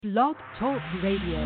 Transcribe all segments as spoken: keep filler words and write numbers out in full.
Blog Talk Radio.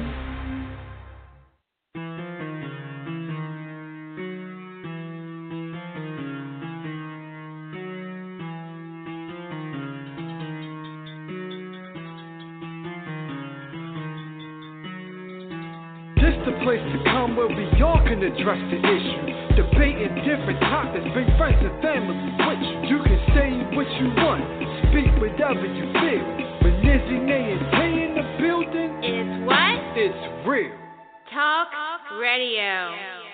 The place to come where we all can address the issue, debating different topics, bring friends and family with you. You can say what you want, speak whatever you feel. When Lizzie, Nay, and Tay in the building, it's what? It's real. Talk Radio.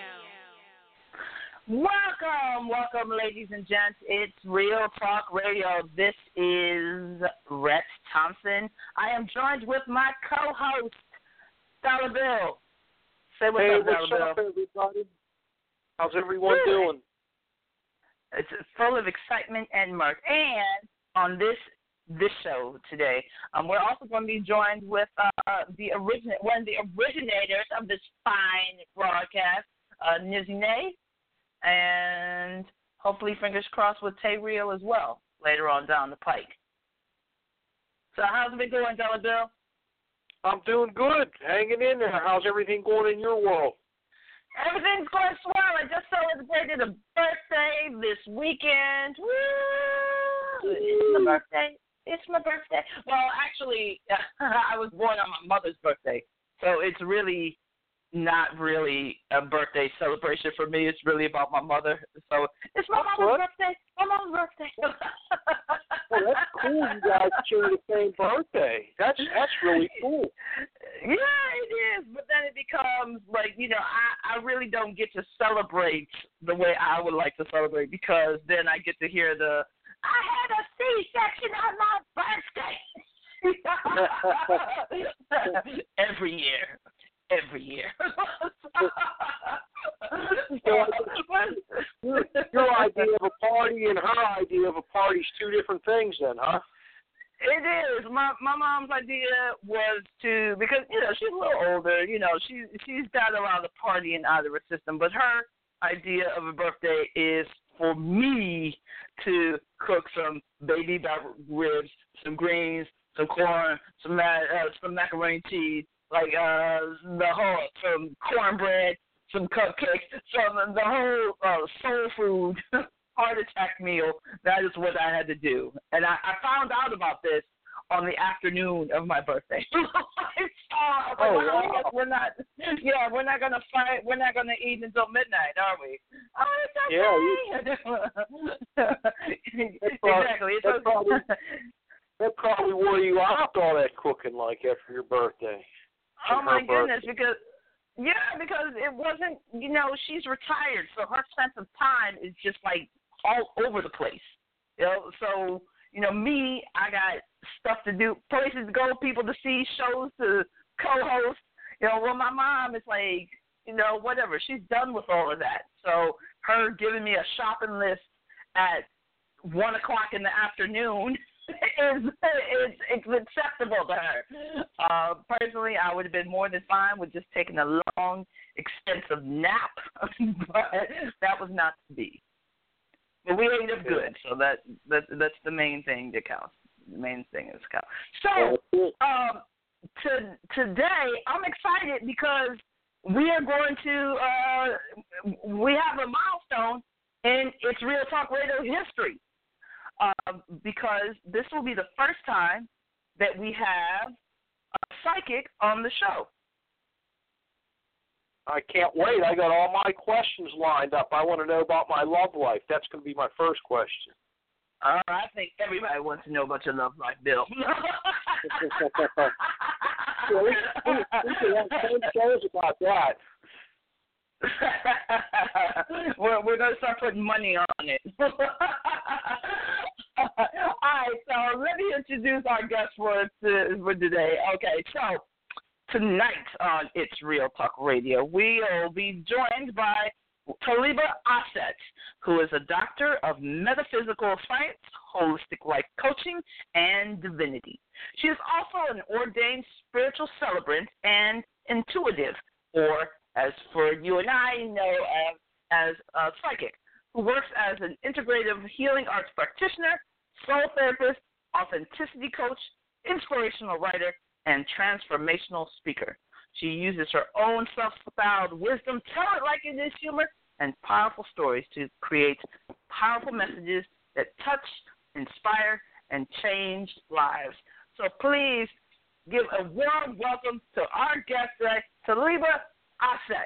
Welcome, welcome, ladies and gents. It's Real Talk Radio. This is Rex Thompson. I am joined with my co-host, Dollar Bill. Say what's hey, up, what's Dollar up, Bill. everybody? How's everyone Good. doing? It's full of excitement and mirth. And on this this show today, um, we're also going to be joined with uh, the origin one of the originators of this fine broadcast, uh, Nizzy Nay, and hopefully, fingers crossed, with Tay Real as well later on down the pike. So how's it been going, Dollar Bill? I'm doing good, hanging in there. How's everything going in your world? Everything's going swell. I just celebrated a birthday this weekend. Woo! It's my birthday. It's my birthday. Well, actually, I was born on my mother's birthday, so it's really not really a birthday celebration for me. It's really about my mother. So it's my That's mama's what? birthday. My mama's birthday. Well, that's cool. You guys share the same birthday. That's that's really cool. Yeah, it is. But then it becomes like, you know, I, I really don't get to celebrate the way I would like to celebrate because then I get to hear the, I had a C-section on my birthday. Every year. Every year. your, your idea of a party and her idea of a party is two different things then, huh? It is. My my mom's idea was to, because, you know, she's a little older, you know, she, she's got a lot of partying out of her system, but her idea of a birthday is for me to cook some baby back ribs, some greens, some corn, some ma- uh, some macaroni cheese, like uh, the whole, some cornbread, some cupcakes, some the whole uh, soul food heart attack meal. That is what I had to do, and I, I found out about this on the afternoon of my birthday. so, I was like, Oh, well, I wow. guess we're not. Yeah, we're not gonna fight. We're not gonna eat until midnight, are we? Oh, it's okay. That's probably, exactly. It's that's okay. probably, that probably wore you out, all that cooking, like, after your birthday. Oh And my her goodness, birthday. because yeah, because it wasn't, you know, she's retired, so her sense of time is just like all over the place. You know, so, you know, me, I got stuff to do, places to go, people to see, shows to co-host. You know, well, my mom is like, you know, whatever. She's done with all of that. So her giving me a shopping list at one o'clock in the afternoon is it's, it's acceptable to her. Uh, personally, I would have been more than fine with just taking a long, extensive nap, but that was not to be. But we ate up good, so that, that that's the main thing that counts. The main thing is count. So um, to, today, I'm excited because we are going to uh, we have a milestone in It's Real Talk Radio history. Uh, because this will be the first time that we have a psychic on the show. I can't wait. I got all my questions lined up. I want to know about my love life. That's going to be my first question. Uh, I think everybody wants to know about your love life, Bill. Well, we, we, we can have ten shows about that. we're we're going to start putting money on it. All right, so let me introduce our guest for, to, for today. Okay, so tonight on It's Real Talk Radio, we will be joined by Taliba Asset, who is a doctor of metaphysical science, holistic life coaching, and divinity. She is also an ordained spiritual celebrant and intuitive, or as for you and I know as, as a psychic, who works as an integrative healing arts practitioner, soul therapist, authenticity coach, inspirational writer, and transformational speaker. She uses her own self-styled wisdom, tell it like it is humor, and powerful stories to create powerful messages that touch, inspire, and change lives. So please give a warm welcome to our guest today, Taliba Asset.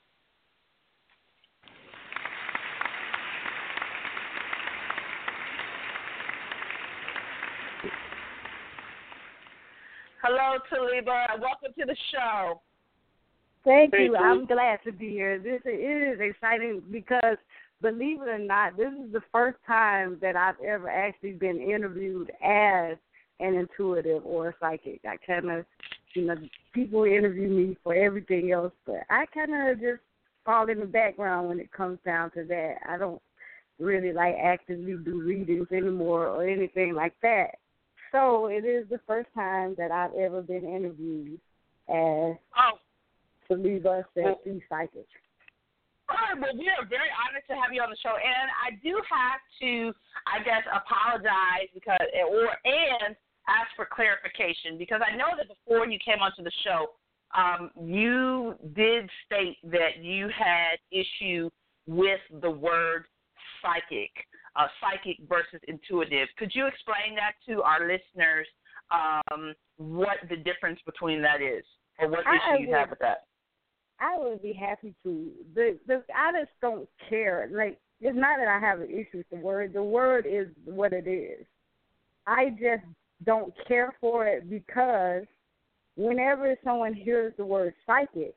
Hello, Taliba. Welcome to the show. Thank Thank you. you. I'm glad to be here. This it is exciting because, believe it or not, this is the first time that I've ever actually been interviewed as an intuitive or a psychic. I kind of, you know, people interview me for everything else, but I kind of just fall in the background when it comes down to that. I don't really like actively do readings anymore or anything like that. So it is the first time that I've ever been interviewed as Oh. Taliba Asset, the psychic. All right, well, we are very honored to have you on the show, and I do have to, I guess, apologize because, or and ask for clarification because I know that before you came onto the show, um, you did state that you had issue with the word psychic, uh, psychic versus intuitive. Could you explain that to our listeners? Um, what the difference between that is, or what I issue you would- have with that? I would be happy to. The, the I just don't care. Like, it's not that I have an issue with the word. The word is what it is. I just don't care for it because whenever someone hears the word psychic,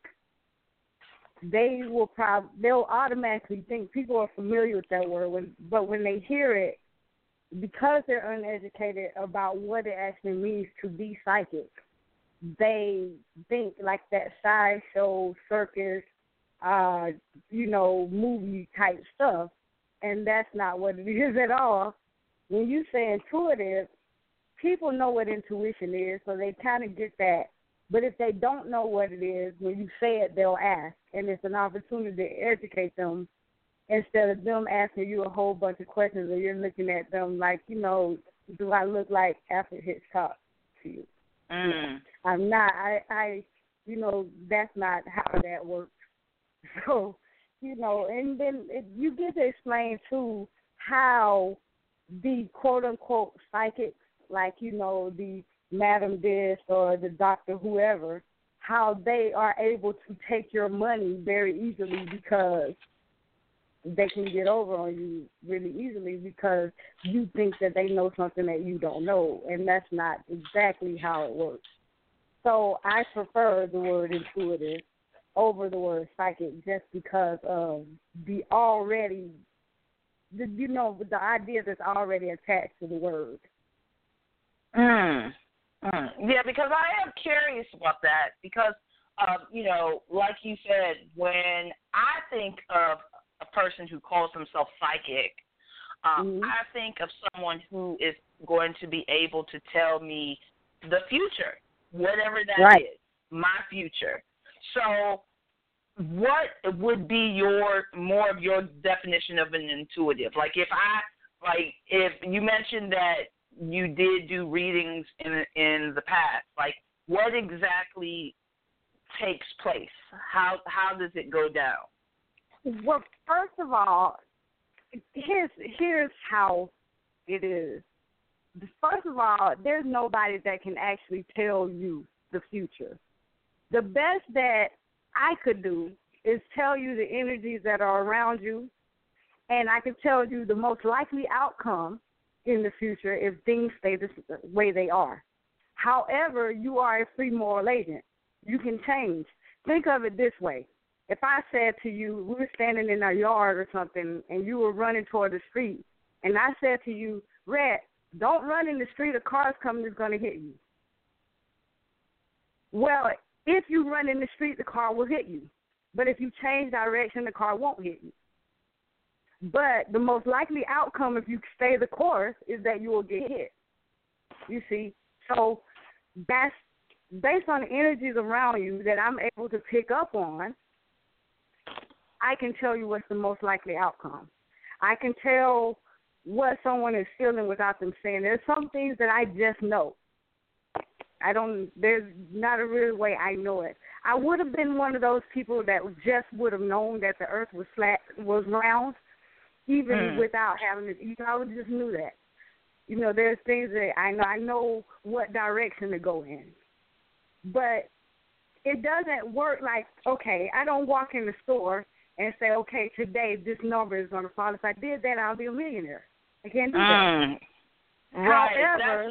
they will prob they'll automatically think people are familiar with that word. When, but when they hear it, because they're uneducated about what it actually means to be psychic, they think like that sideshow, circus, uh, you know, movie type stuff, and that's not what it is at all. When you say intuitive, people know what intuition is, so they kind of get that. But if they don't know what it is, when you say it, they'll ask, and it's an opportunity to educate them instead of them asking you a whole bunch of questions, or you're looking at them like, you know, do I look like Alfred Hitchcock to you? Mm. I'm not. I, I, you know, that's not how that works. So, you know, and then it, you get to explain, too, how the quote-unquote psychics, like, you know, the Madam this or the doctor whoever, how they are able to take your money very easily because they can get over on you really easily because you think that they know something that you don't know, and that's not exactly how it works. So I prefer the word intuitive over the word psychic just because of the already, the, you know, the idea that's already attached to the word. Mm. Mm. Yeah, because I am curious about that because, um, you know, like you said, when I think of a person who calls himself psychic, um, Mm-hmm. I think of someone who is going to be able to tell me the future, whatever that Right. is, my future. So what would be your more of your definition of an intuitive? Like if I, like if you mentioned that you did do readings in in the past, like what exactly takes place? How how does it go down? Well, first of all, here's here's how it is. First of all, there's nobody that can actually tell you the future. The best that I could do is tell you the energies that are around you, and I can tell you the most likely outcome in the future if things stay the way they are. However, you are a free moral agent. You can change. Think of it this way. If I said to you, we were standing in our yard or something, and you were running toward the street, and I said to you, Red, don't run in the street, a car's coming, is going to hit you. Well, if you run in the street, the car will hit you. But if you change direction, the car won't hit you. But the most likely outcome, if you stay the course, is that you will get hit. You see? So that's based on the energies around you that I'm able to pick up on. I can tell you what's the most likely outcome. I can tell what someone is feeling without them saying. There's some things that I just know. I don't. There's not a real way I know it. I would have been one of those people that just would have known that the Earth was flat, was round, even mm. without having it. You know, I would just knew that. You know, there's things that I know. I know what direction to go in, but it doesn't work like, okay, I don't walk in the store and say, okay, today this number is going to fall. If I did that, I'll be a millionaire. I can't do mm. that. Right. However,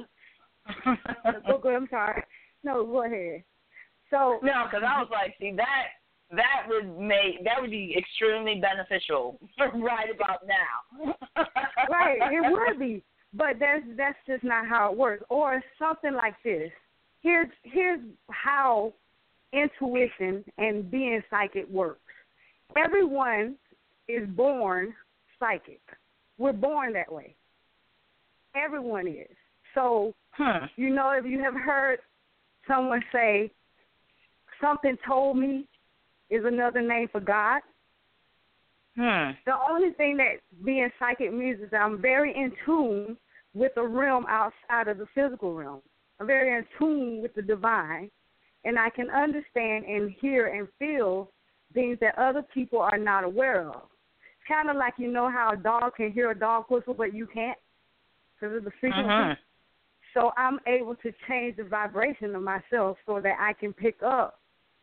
go, go, I'm sorry. No, go ahead. So no, because I was like, see, that that would make that would be extremely beneficial right about now. Right, it would be, but that's that's just not how it works. Or something like this. Here's here's how intuition and being psychic works. Everyone is born psychic. We're born that way. Everyone is. So, huh. you know, if you have heard someone say, something told me is another name for God. Hmm. The only thing that being psychic means is that I'm very in tune with the realm outside of the physical realm. I'm very in tune with the divine, and I can understand and hear and feel things that other people are not aware of. It's kind of like, you know how a dog can hear a dog whistle, but you can't because of the frequency. Uh-huh. So I'm able to change the vibration of myself so that I can pick up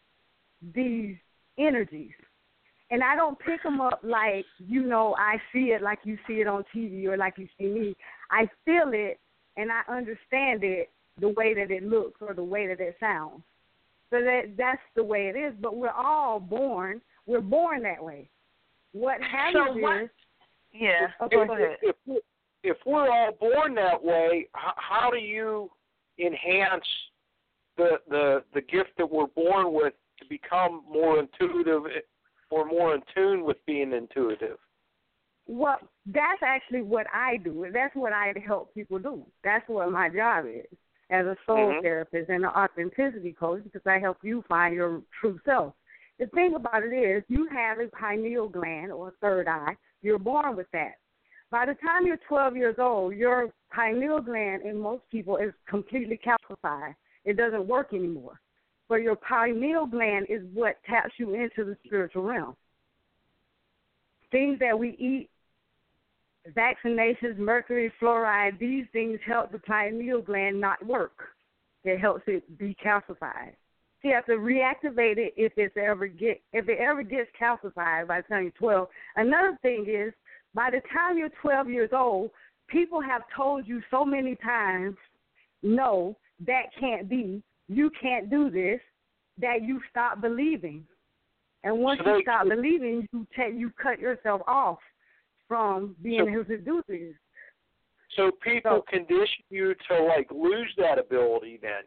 these energies. And I don't pick them up like, you know, I see it like you see it on T V or like you see me. I feel it and I understand it the way that it looks or the way that it sounds. So that that's the way it is. But we're all born. We're born that way. What happens so what, is... Yeah, okay, if, go ahead. If, if, if we're all born that way, how, how do you enhance the, the the gift that we're born with to become more intuitive or more in tune with being intuitive? Well, that's actually what I do. That's what I help people do. That's what my job is as a soul mm-hmm. therapist and an authenticity coach, because I help you find your true self. The thing about it is you have a pineal gland or third eye. You're born with that. By the time you're twelve years old, your pineal gland in most people is completely calcified. It doesn't work anymore. But your pineal gland is what taps you into the spiritual realm. Things that we eat, vaccinations, mercury, fluoride, these things help the pineal gland not work. It helps it be calcified. So you have to reactivate it if it's ever get if it ever gets calcified by the time you're twelve. Another thing is, by the time you're twelve years old, people have told you so many times, no, that can't be, you can't do this, that you stop believing. And once so you they, stop believing, you take, you cut yourself off from being so, able to do things. So people So, condition you to, like, lose that ability then?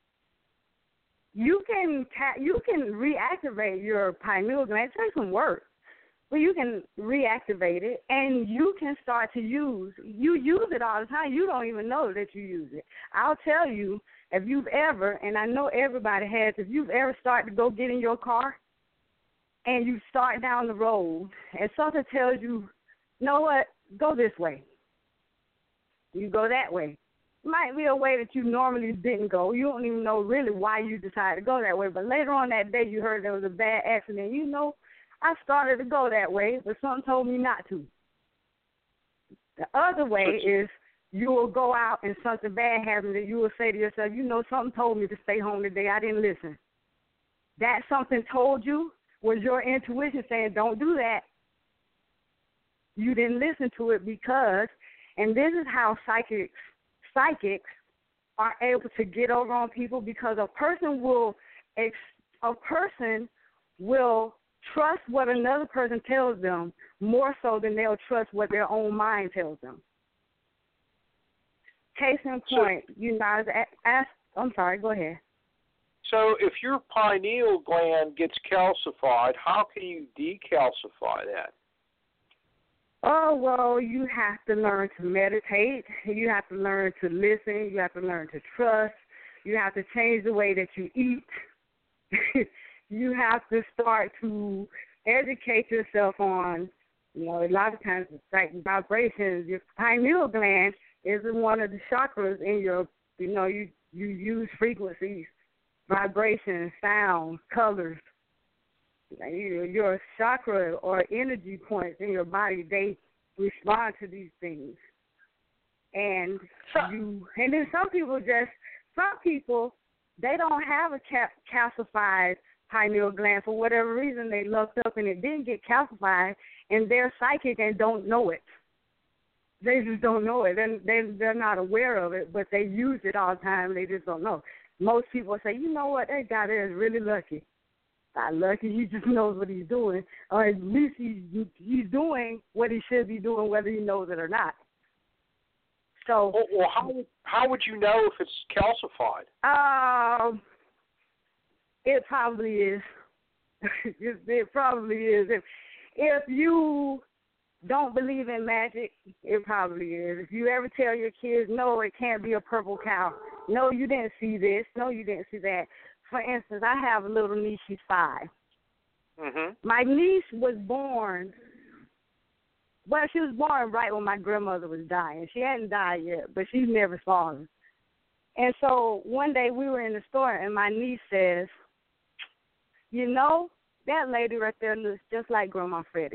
You can ta- you can reactivate your pineal gland. It takes some work, but you can reactivate it, and you can start to use. You use it all the time. You don't even know that you use it. I'll tell you, if you've ever, and I know everybody has, if you've ever started to go get in your car, and you start down the road, and something tells you, you know what, go this way. You go that way. Might be a way that you normally didn't go. You don't even know really why you decided to go that way. But later on that day, you heard there was a bad accident. You know, I started to go that way, but something told me not to. The other way is you will go out and something bad happens and you will say to yourself, you know, something told me to stay home today. I didn't listen. That something told you was your intuition saying, don't do that. You didn't listen to it because, and this is how psychics Psychics are able to get over on people, because a person will a person will trust what another person tells them more so than they'll trust what their own mind tells them. Case in point, so, you know, I was asked, I'm sorry, go ahead. So if your pineal gland gets calcified, how can you decalcify that? Oh, well, you have to learn to meditate. You have to learn to listen. You have to learn to trust. You have to change the way that you eat. You have to start to educate yourself on, you know, a lot of times it's like vibrations. Your pineal gland is one of the chakras in your, you know, you You use frequencies, vibrations, sound, colors. Your, your chakra or energy points in your body, they respond to these things. And you, and then some people just, some people, they don't have a ca- calcified pineal gland for whatever reason. They looked up and it didn't get calcified, and they're psychic and don't know it. They just don't know it. They're, they, they're not aware of it, but they use it all the time. They just don't know. Most people say, you know what, that guy there is really lucky. Not lucky, he just knows what he's doing, or at least he's, he's doing what he should be doing, whether he knows it or not. So, well, well how how would you know if it's calcified? Um, it probably is. it, it probably is. If if you don't believe in magic, it probably is. If you ever tell your kids, no, it can't be a purple cow. No, you didn't see this. No, you didn't see that. For instance, I have a little niece. She's five. Mm-hmm. My niece was born. Well, she was born right when my grandmother was dying. She hadn't died yet, but she's never saw her. And so one day we were in the store, and my niece says, you know, that lady right there looks just like Grandma Freddie.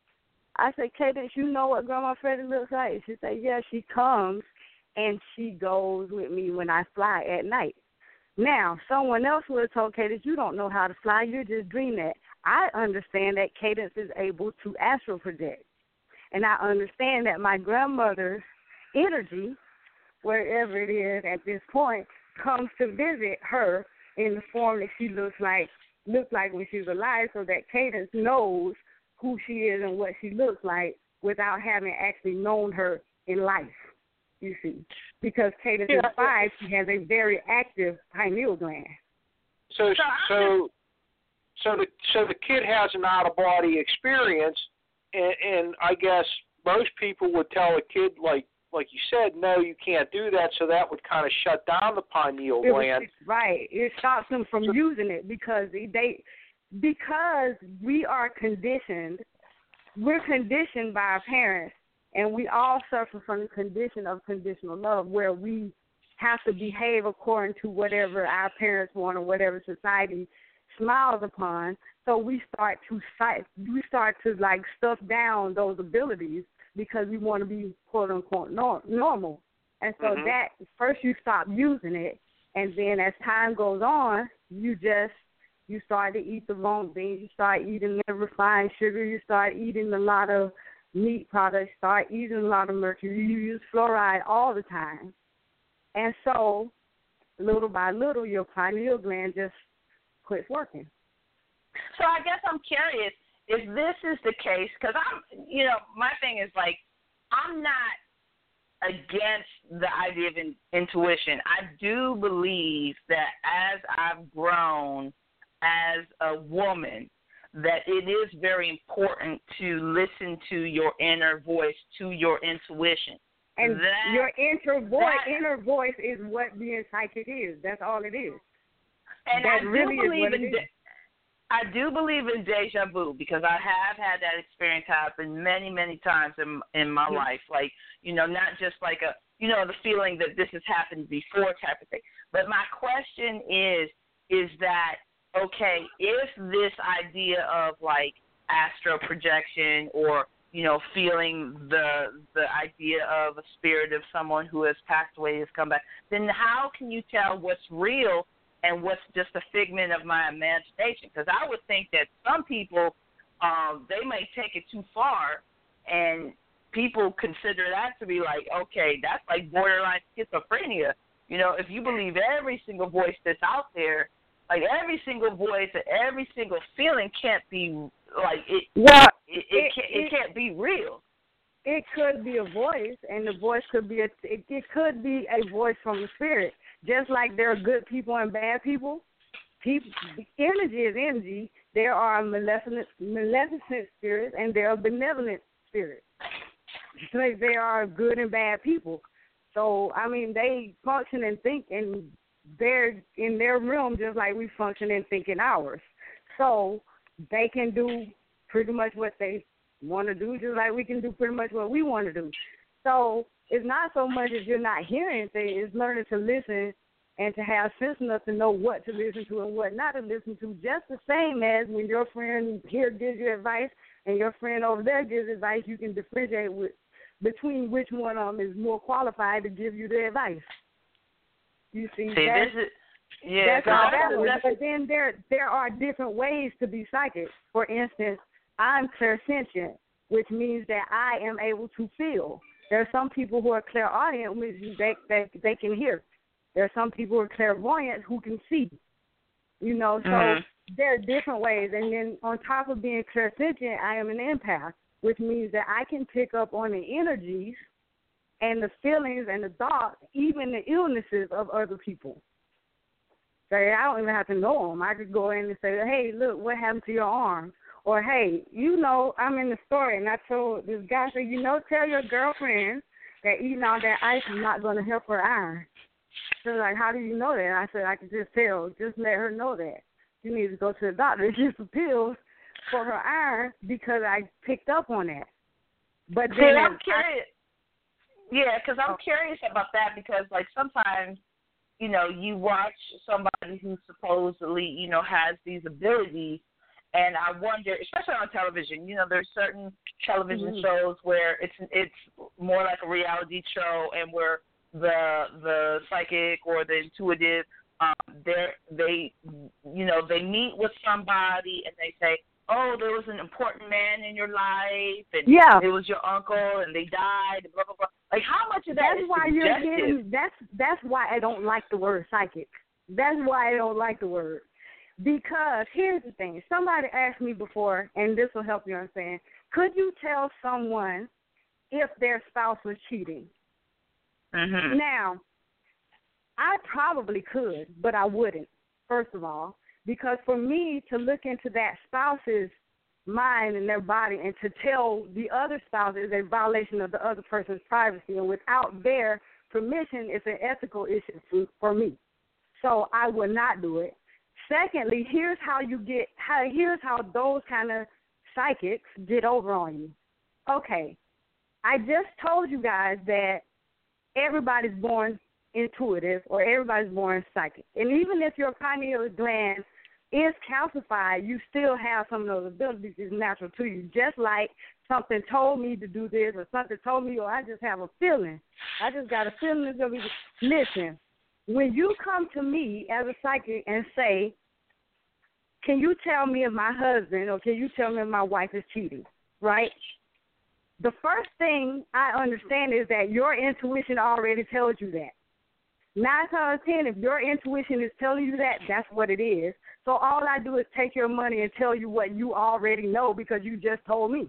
I said, Cadence, you know what Grandma Freddie looks like? She said, yeah, she comes, and she goes with me when I fly at night. Now, someone else would have told Cadence, you don't know how to fly, you're just dreaming that. I understand that Cadence is able to astral project. And I understand that my grandmother's energy, wherever it is at this point, comes to visit her in the form that she looks like looks like when she's alive, so that Cadence knows who she is and what she looks like without having actually known her in life, you see. Because Cadence yeah. is five, she has a very active pineal gland. So so so the so the kid has an out of body experience. And, and I guess most people would tell a kid, like like you said, no, you can't do that, so that would kind of shut down the pineal gland. Right. It stops them from using it because they because we are conditioned, we're conditioned by our parents, and we all suffer from the condition of conditional love where we have to behave according to whatever our parents want or whatever society smiles upon. So we start to we start to like stuff down those abilities because we want to be quote unquote normal. And so mm-hmm. that first you stop using it, and then as time goes on, you just you start to eat the wrong things. You start eating the refined sugar. You start eating a lot of meat products. Start eating a lot of mercury. You use fluoride all the time, and so little by little, your pineal gland just quits working. So I guess I'm curious if this is the case, because I'm, you know, my thing is like, I'm not against the idea of in, intuition. I do believe that as I've grown as a woman, that it is very important to listen to your inner voice, to your intuition. And that, your inner voice, that, inner voice is what being psychic is. That's all it is. And that I really do believe is what in it is. De- I do believe in deja vu because I have had that experience happen many, many times in in my yeah. life. Like, you know, not just like a, you know, the feeling that this has happened before type of thing. But my question is, is that, okay, if this idea of like astral projection or, you know, feeling the the idea of a spirit of someone who has passed away has come back, then how can you tell what's real and what's just a figment of my imagination? Because I would think that some people, um, they may take it too far, and people consider that to be like, okay, that's like borderline schizophrenia. You know, if you believe every single voice that's out there, like every single voice and every single feeling can't be like it. Well, it, it, it, can't, it, it can't be real. It could be a voice, and the voice could be a. It, it could be a voice from the spirit. Just like there are good people and bad people, people energy is energy. There are maleficent, maleficent spirits, and there are benevolent spirits. Like there are good and bad people. So I mean, they function and think, and they're in their realm just like we function and think in ours. So they can do pretty much what they want to do, just like we can do pretty much what we want to do. So it's not so much as you're not hearing things, it's learning to listen and to have sense enough to know what to listen to and what not to listen to, just the same as when your friend here gives you advice and your friend over there gives advice, you can differentiate with, between which one of them is more qualified to give you the advice. You see, see that's, this is, yeah, that's how that's, that works. that's, But then there, there are different ways to be psychic. For instance, I'm clairsentient, which means that I am able to feel. There are some people who are clairaudient, which they, they, they can hear. There are some people who are clairvoyant who can see. You know, so mm-hmm. there are different ways. And then on top of being clairsentient, I am an empath, which means that I can pick up on the energies and the feelings and the thoughts, even the illnesses of other people. So I don't even have to know them. I could go in and say, hey, look, what happened to your arm? Or, hey, you know, I'm in the store, and I told this guy, I said, you know, tell your girlfriend that eating all that ice is not going to help her iron. She was like, how do you know that? I said, I can just tell. Just let her know that. She needs to go to the doctor and get some pills for her iron because I picked up on that. But then See, I'm I, curious. Yeah, because I'm curious about that because, like, sometimes, you know, you watch somebody who supposedly, you know, has these abilities, and I wonder, especially on television, you know, there's certain television mm-hmm. shows where it's it's more like a reality show, and where the the psychic or the intuitive, um, they they you know they meet with somebody and they say, oh, there was an important man in your life, and yeah. it was your uncle, and they died, and blah blah blah. Like, how much of that that's is why suggestive? you're getting, that's that's why I don't like the word psychic. That's why I don't like the word. Because here's the thing. Somebody asked me before, and this will help you understand, could you tell someone if their spouse was cheating? Mm-hmm. Now, I probably could, but I wouldn't, first of all, because for me to look into that spouse's mind and their body and to tell the other spouse is a violation of the other person's privacy, and without their permission, it's an ethical issue for, for me. So I would not do it. Secondly, here's how you get, how, here's how those kind of psychics get over on you. Okay, I just told you guys that everybody's born intuitive or everybody's born psychic. And even if your pineal gland is calcified, you still have some of those abilities is natural to you. Just like something told me to do this or something told me, or I just have a feeling. I just got a feeling it's going to be. Listen, when you come to me as a psychic and say, can you tell me if my husband or can you tell me if my wife is cheating, right? The first thing I understand is that your intuition already tells you that. Nine times out of ten, if your intuition is telling you that, that's what it is. So all I do is take your money and tell you what you already know because you just told me.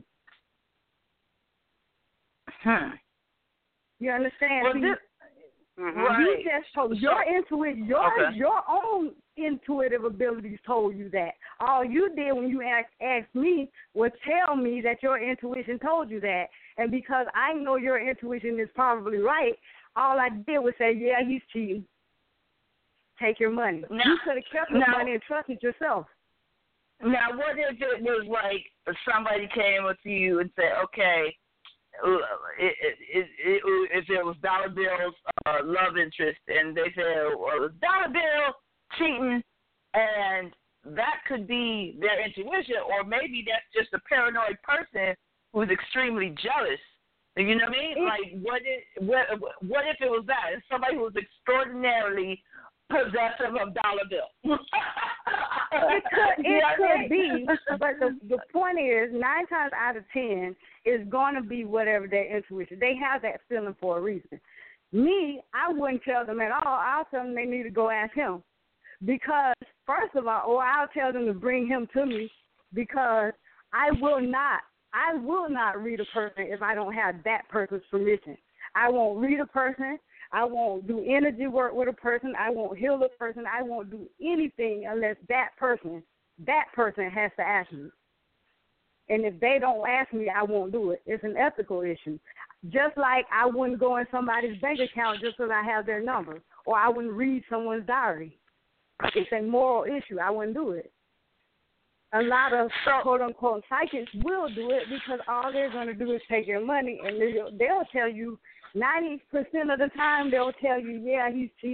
Hmm. You understand? Well, See, this, Mm-hmm. right. You just told your intuition, your Okay. your own intuitive abilities told you that. All you did when you asked, asked me was tell me that your intuition told you that. And because I know your intuition is probably right, all I did was say, yeah, he's cheating. Take your money. Now, you could have kept your now, money and trusted yourself. Now, what if it was like somebody came up to you and said, okay, it, it, it, it, if it was Dollar Bill's uh, love interest, and they said, well, Dollar Bill cheating, and that could be their intuition, or maybe that's just a paranoid person who's extremely jealous. You know what I mean? It, like, what if, what, what if it was that? It's somebody who was extraordinarily possessive of Dollar Bill. It could, it could be, but the, the point is, nine times out of ten, it's going to be whatever their intuition. They have that feeling for a reason. Me, I wouldn't tell them at all. I'll tell them they need to go ask him. Because, first of all, or I'll tell them to bring him to me because I will not, I will not read a person if I don't have that person's permission. I won't read a person. I won't do energy work with a person. I won't heal a person. I won't do anything unless that person, that person has to ask me. And if they don't ask me, I won't do it. It's an ethical issue. Just like I wouldn't go in somebody's bank account just because I have their number, or I wouldn't read someone's diary. It's a moral issue. I wouldn't do it. A lot of quote-unquote psychics will do it because all they're going to do is take your money, and they'll, they'll tell you ninety percent of the time they'll tell you, yeah, he's cheating.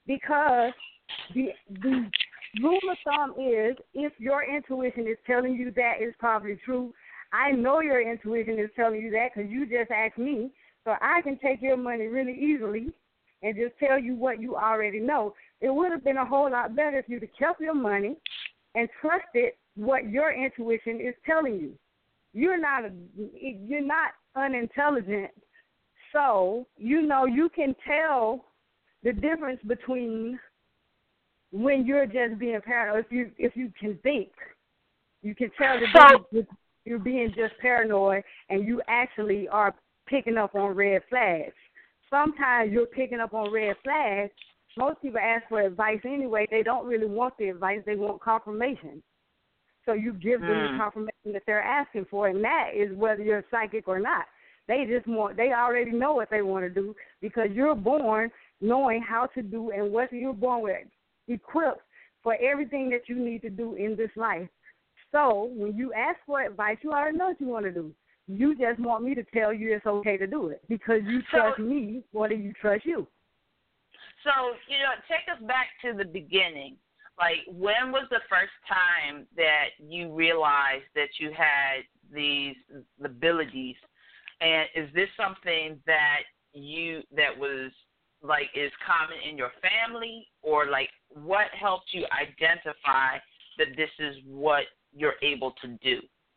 because the the rule of thumb is if your intuition is telling you that is probably true. I know your intuition is telling you that because you just asked me, so I can take your money really easily and just tell you what you already know. It would have been a whole lot better if you'd have kept your money and trusted what your intuition is telling you. You're not a, you're not unintelligent, so you know you can tell the difference between when you're just being paranoid. If you if you can think, you can tell the difference between you're being just paranoid and you actually are picking up on red flags. Sometimes you're picking up on red flags. Most people ask for advice anyway. They don't really want the advice. They want confirmation. So you give them mm. the confirmation that they're asking for, and that is whether you're psychic or not. They just want, they already know what they want to do because you're born knowing how to do and what you're born with, equipped for everything that you need to do in this life. So when you ask for advice, you already know what you want to do. You just want me to tell you it's okay to do it because you trust so, me more than you trust you. So, you know, take us back to the beginning. Like, when was the first time that you realized that you had these abilities? And is this something that you, that was, like, is common in your family? Or, like, what helped you identify that this is what you're able to do?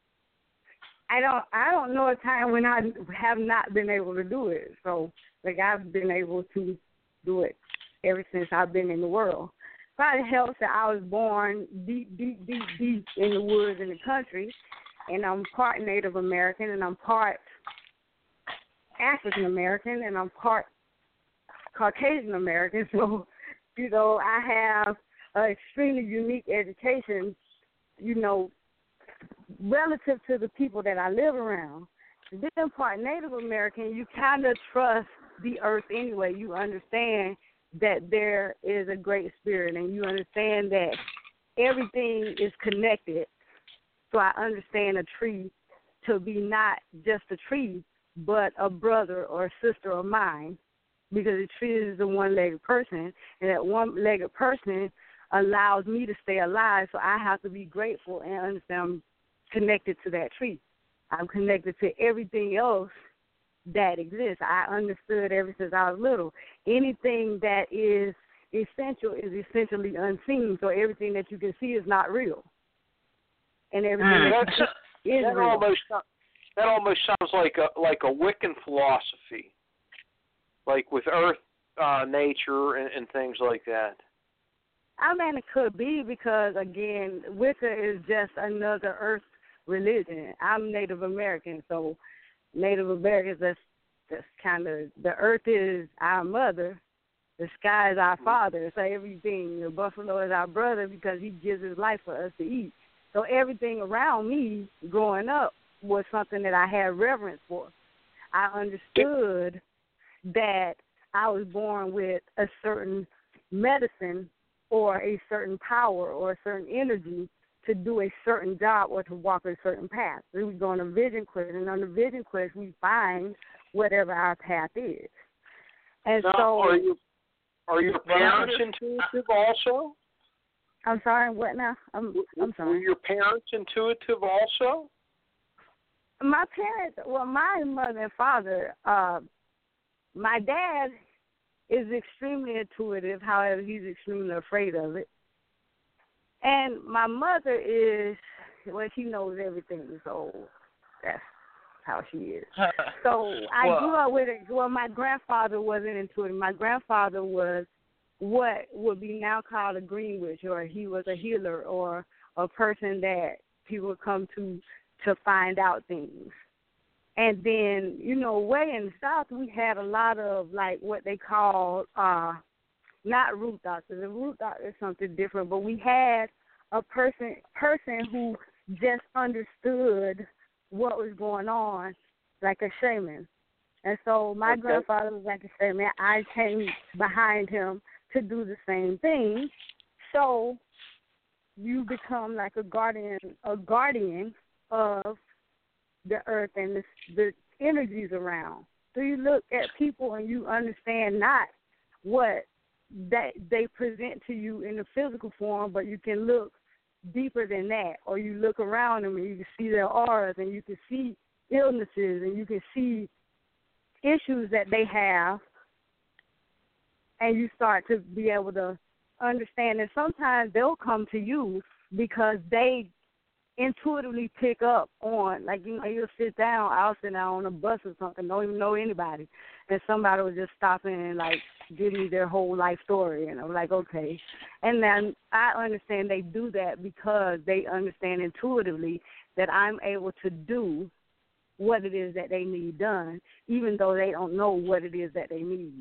I don't I don't know a time when I have not been able to do it. So, like, I've been able to do it ever since I've been in the world. Probably helps that I was born deep, deep, deep, deep in the woods in the country, and I'm part Native American, and I'm part African American, and I'm part Caucasian American. So, you know, I have an extremely unique education, you know, relative to the people that I live around. Being part Native American, you kind of trust the earth anyway. You understand that there is a great spirit, and you understand that everything is connected. So I understand a tree to be not just a tree, but a brother or sister of mine, because a tree is a one-legged person, and that one-legged person allows me to stay alive, so I have to be grateful and understand I'm connected to that tree. I'm connected to everything else that exists. I understood ever since I was little. Anything that is essential is essentially unseen, so everything that you can see is not real. And everything mm. that That's, is that real. Almost, that almost sounds like a like a Wiccan philosophy, like with earth, uh, nature, and, and things like that. I mean, it could be because, again, Wicca is just another earth religion. I'm Native American, so Native Americans, that's, that's kind of, the earth is our mother, the sky is our father, so everything, the buffalo is our brother because he gives his life for us to eat. So everything around me growing up was something that I had reverence for. I understood that I was born with a certain medicine or a certain power or a certain energy to do a certain job or to walk a certain path. So we go on a vision quest, and on the vision quest we find whatever our path is. And now, so, are you are your parents intuitive also? I'm sorry, what now? I'm I'm sorry. Were your parents intuitive also? My parents, well, my mother and father, uh, my dad is extremely intuitive. However, he's extremely afraid of it. And my mother is, well, she knows everything, so that's how she is. So I well, grew up with it. Well, my grandfather wasn't intuitive. My grandfather was what would be now called a green witch, or he was a healer, or a person that people would come to to find out things. And then, you know, way in the South, we had a lot of, like, what they call, uh, not root doctors. A root doctor is something different, but we had a person person who just understood what was going on, like a shaman. And so my okay. grandfather was like a shaman. I came behind him to do the same thing. So you become like a guardian, a guardian of the earth and the, the energies around. So you look at people and you understand not what that they present to you in the physical form, but you can look deeper than that, or you look around them and you can see their auras, and you can see illnesses, and you can see issues that they have, and you start to be able to understand. And sometimes they'll come to you because they intuitively pick up on, like, you know, you'll sit down, I'll sit down on a bus or something, don't even know anybody, and somebody will just stop in and, like, give me their whole life story, and I'm like, okay. And then I understand they do that because they understand intuitively that I'm able to do what it is that they need done, even though they don't know what it is that they need.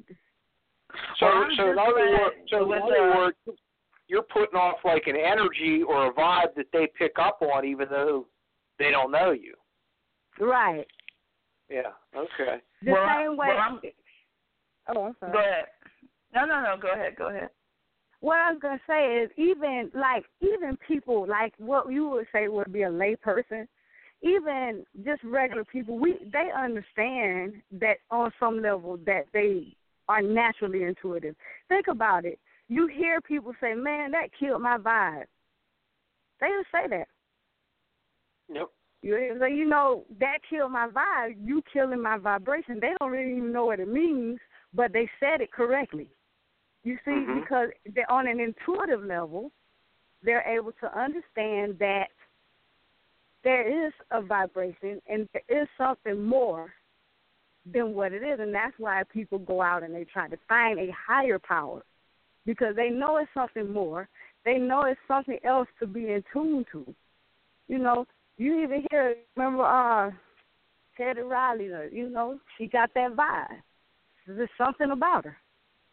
So, Well, so in other words, so in with, other uh, words, you're putting off like an energy or a vibe that they pick up on, even though they don't know you. Right. Yeah. Okay. The Well, same way. well, I'm- oh, I'm sorry. Go ahead. No, no, no. Go ahead. Go ahead. What I was gonna say is, even like even people like what you would say would be a lay person, even just regular people, we they understand that on some level that they are naturally intuitive. Think about it. You hear people say, "Man, that killed my vibe." They just say that. Yep. You, so you know that killed my vibe. You killing my vibration. They don't really even know what it means, but they said it correctly. You see, Mhm. because they're on an intuitive level, they're able to understand that there is a vibration and there is something more than what it is, and that's why people go out and they try to find a higher power, because they know it's something more. They know it's something else to be in tune to. You know, you even hear, remember uh, Teddy Riley, you know, she got that vibe. There's something about her.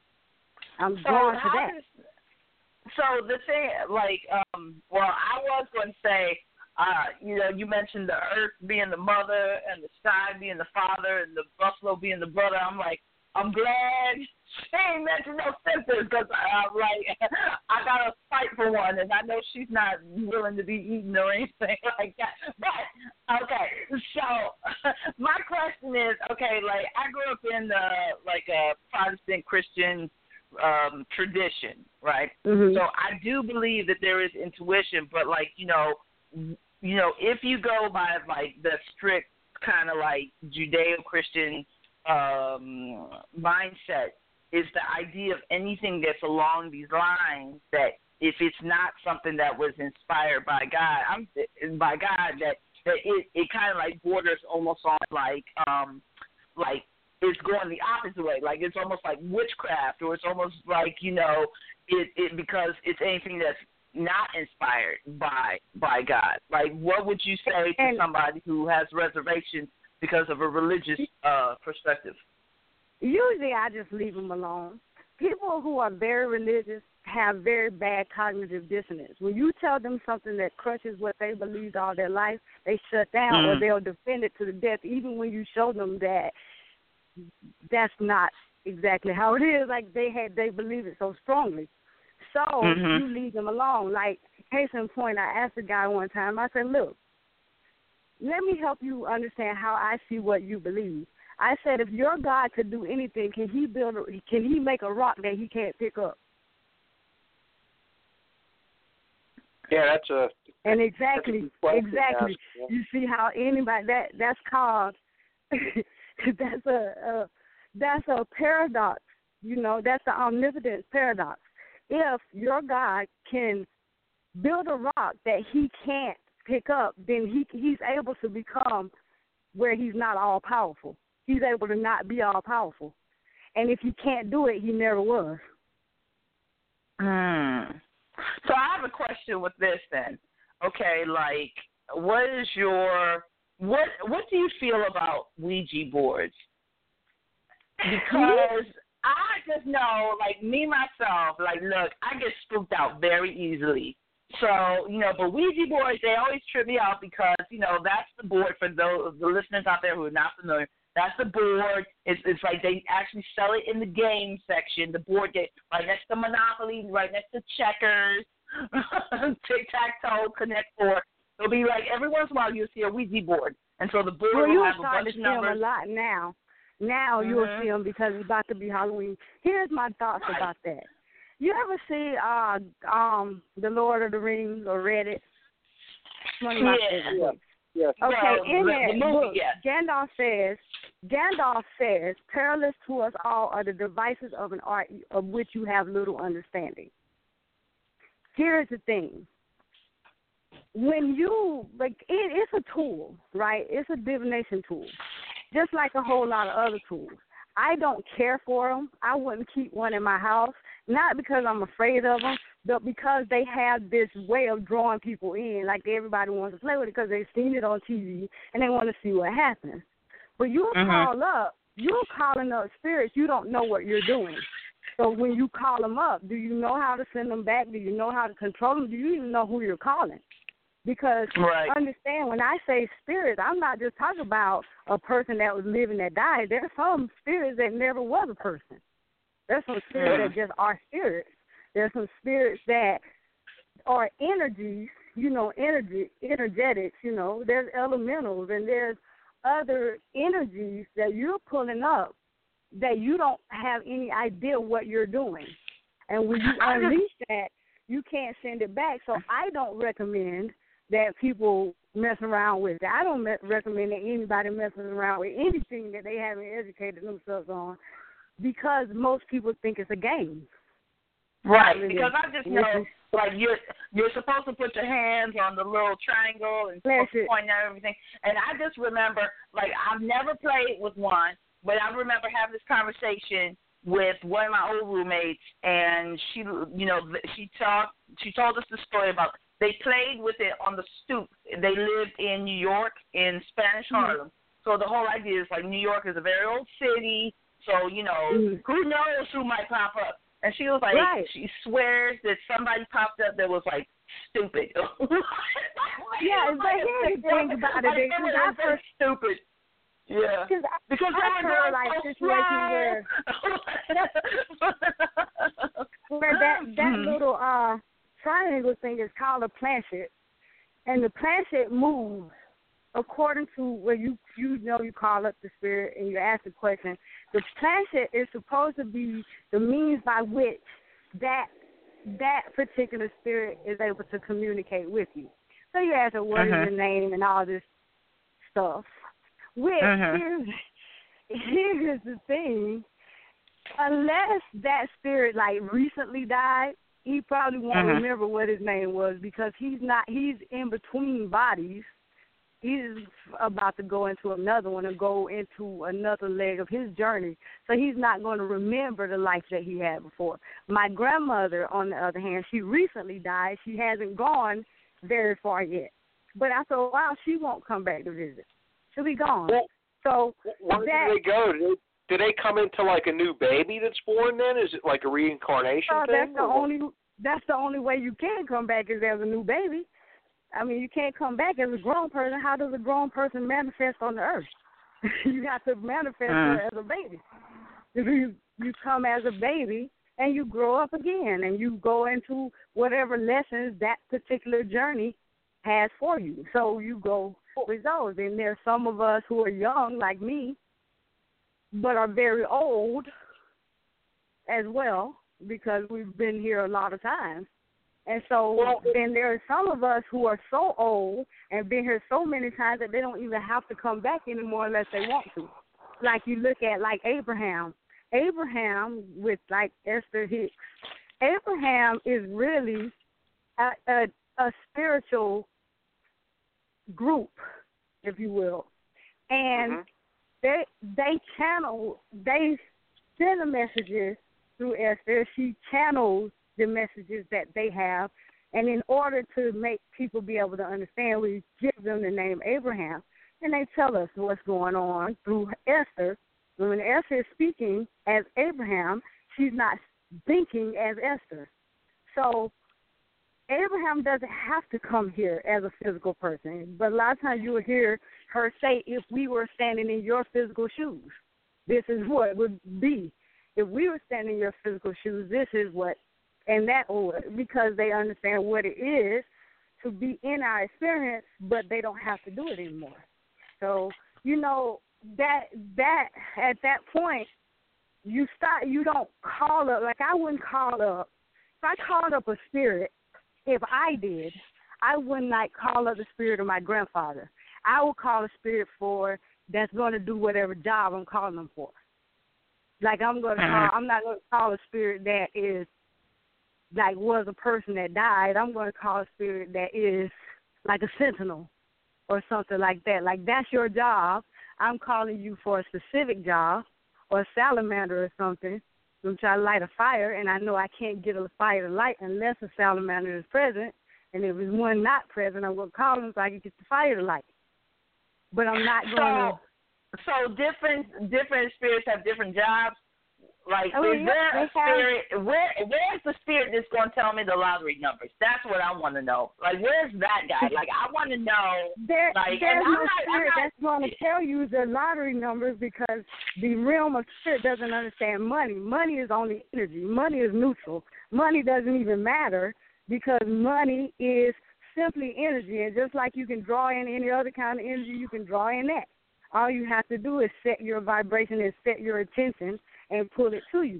I'm So drawn to how that. does, so the thing, like, um, well, I was going to say, uh, you know, you mentioned the earth being the mother and the sky being the father and the buffalo being the brother. I'm like, I'm glad she ain't mentioned no sisters, because I'm like, I got to fight for one, and I know she's not willing to be eaten or anything like that. But, okay, so my question is, okay, like, I grew up in, uh, like, a Protestant Christian um, tradition, right? Mm-hmm. So I do believe that there is intuition, but, like, you know, you know, if you go by, like, the strict kind of, like, Judeo-Christian um, mindset, is the idea of anything that's along these lines, that if it's not something that was inspired by God, I'm by God, that, that it, it kind of like borders almost on like um like it's going the opposite way, like it's almost like witchcraft, or it's almost like, you know, it, it because it's anything that's not inspired by by God. Like, what would you say to And, somebody who has reservations because of a religious uh, perspective? Usually I just leave them alone. People who are very religious have very bad cognitive dissonance. When you tell them something that crushes what they believed all their life, they shut down, Mm. or they'll defend it to the death, even when you show them that that's not exactly how it is. Like, they had, they believe it so strongly. So Mhm. you leave them alone. Like, case in point, I asked a guy one time, I said, look, let me help you understand how I see what you believe. I said, if your God could do anything, can he build? A, can he make a rock that he can't pick up? Yeah, that's a. And exactly, that's a good question to exactly. ask, yeah. You see how anybody that that's called that's a, a that's a paradox. You know, that's the omnipotence paradox. If your God can build a rock that he can't pick up, then he he's able to become where he's not all powerful. He's able to not be all powerful. And if he can't do it, he never was. Hmm. So I have a question with this then. Okay, like, what is your what what do you feel about Ouija boards? Because I just know, like, me myself, like, look, I get spooked out very easily. So, you know, but Ouija boards, they always trip me out because, you know, that's the board for those the listeners out there who are not familiar. That's the board. It's it's like they actually sell it in the game section. The board that right next to Monopoly, right next to checkers, tic-tac-toe, Connect Four. It'll be like every once in a while you'll see a Ouija board, and so the board Well, will you'll have a start bunch to of see them numbers. a lot now. Now Mhm. you'll see them because it's about to be Halloween. Here's my thoughts Right. about that. You ever see uh um The Lord of the Rings or read it? It's one of my Yeah. favorite Yeah. books. Yes. Okay, Well, in the- that the movie, book, yes. Gandalf says, Gandalf says, perilous to us all are the devices of an art of which you have little understanding. Here's the thing. When you, like, it, it's a tool, right? It's a divination tool, just like a whole lot of other tools. I don't care for them. I wouldn't keep one in my house, not because I'm afraid of them, but because they have this way of drawing people in. Like everybody wants to play with it because they've seen it on T V and they want to see what happens. But you Mhm. call up, you're calling up spirits. You don't know what you're doing. So when you call them up, do you know how to send them back? Do you know how to control them? Do you even know who you're calling? Because Right. understand, when I say spirits, I'm not just talking about a person that was living that died. There's some spirits that never was a person. There's some spirits Mhm. that just are spirits. There's some spirits that are energies, you know, energy, energetics, you know. There's elementals and there's other energies that you're pulling up that you don't have any idea what you're doing. And when you I just- unleash that, you can't send it back. So I don't recommend that people mess around with it. I don't me- recommend that anybody messes around with anything that they haven't educated themselves on, because most people think it's a game. Right, Really. because I just know, like, you're you're supposed to put your hands on the little triangle and Flash supposed to it. point out everything. And I just remember, like, I've never played with one, but I remember having this conversation with one of my old roommates, and she, you know, she talked, she told us the story about they played with it on the stoop. They lived in New York in Spanish Harlem. Mm-hmm. So the whole idea is, like, New York is a very old city, so, you know, mm-hmm. who knows who might pop up. And she was like, right. she swears that somebody popped up that was, like, stupid. Yeah, but here's the thing about it. Like, I first stupid. Yeah. Because I've heard, like, situations where, where that, that mm-hmm. little uh, triangle thing is called a planchet. And the planchet moves according to where you, you know you call up the spirit and you ask the question. The planchet is supposed to be the means by which that that particular spirit is able to communicate with you. So you ask her, what uh-huh. is your name and all this stuff. Which uh-huh. here's, here's the thing. Unless that spirit, like, recently died, he probably won't uh-huh. remember what his name was, because he's not, he's in between bodies. He's about to go into another one and go into another leg of his journey. So he's not going to remember the life that he had before. My grandmother, on the other hand, she recently died. She hasn't gone very far yet. But after a while, she won't come back to visit. She'll be gone. Well, so where that, do they go? Do they, do they come into, like, a new baby that's born then? Is it like a reincarnation so thing? That's the, only, that's the only way you can come back is as a new baby. I mean, you can't come back as a grown person. How does a grown person manifest on the earth? You have to manifest uh. as a baby. You, you come as a baby, and you grow up again, and you go into whatever lessons that particular journey has for you. So you go with those. And there's some of us who are young, like me, but are very old as well, because we've been here a lot of times. And so well, then there are some of us who are so old and been here so many times that they don't even have to come back anymore unless they want to. Like you look at, like, Abraham. Abraham with, like, Esther Hicks. Abraham is really a, a, a spiritual group, if you will. And mm-hmm. they they channel, they send the messages through Esther. She channels the messages that they have, and in order to make people be able to understand, we give them the name Abraham, and they tell us what's going on through Esther. When Esther is speaking as Abraham, she's not thinking as Esther. So Abraham doesn't have to come here as a physical person, but a lot of times you will hear her say, if we were standing in your physical shoes, this is what it would be. If we were standing in your physical shoes, this is what. And that order, because they understand what it is to be in our experience, but they don't have to do it anymore. So, you know, that that at that point, you start, you don't call up, like I wouldn't call up I called up a spirit, if I did, I would not call up the spirit of my grandfather. I would call a spirit for that's going to do whatever job I'm calling them for. Like I'm going to call, I'm not going to call a spirit that is like was a person that died. I'm going to call a spirit that is like a sentinel or something like that. Like that's your job. I'm calling you for a specific job or a salamander or something. I'm trying to light a fire, and I know I can't get a fire to light unless a salamander is present. And if there's one not present, I'm going to call them so I can get the fire to light. But I'm not going to. So different different spirits have different jobs. Like, oh, is yeah, there a spirit? have... Where where's the spirit that's going to tell me the lottery numbers? That's what I want to know. Like, where's that guy? Like, I want to know. There, like, there's no I'm not, spirit I'm not, that's going to tell you the lottery numbers because the realm of spirit doesn't understand money. Money is only energy. Money is neutral. Money doesn't even matter because money is simply energy. And just like you can draw in any other kind of energy, you can draw in that. All you have to do is set your vibration and set your attention and pull it to you.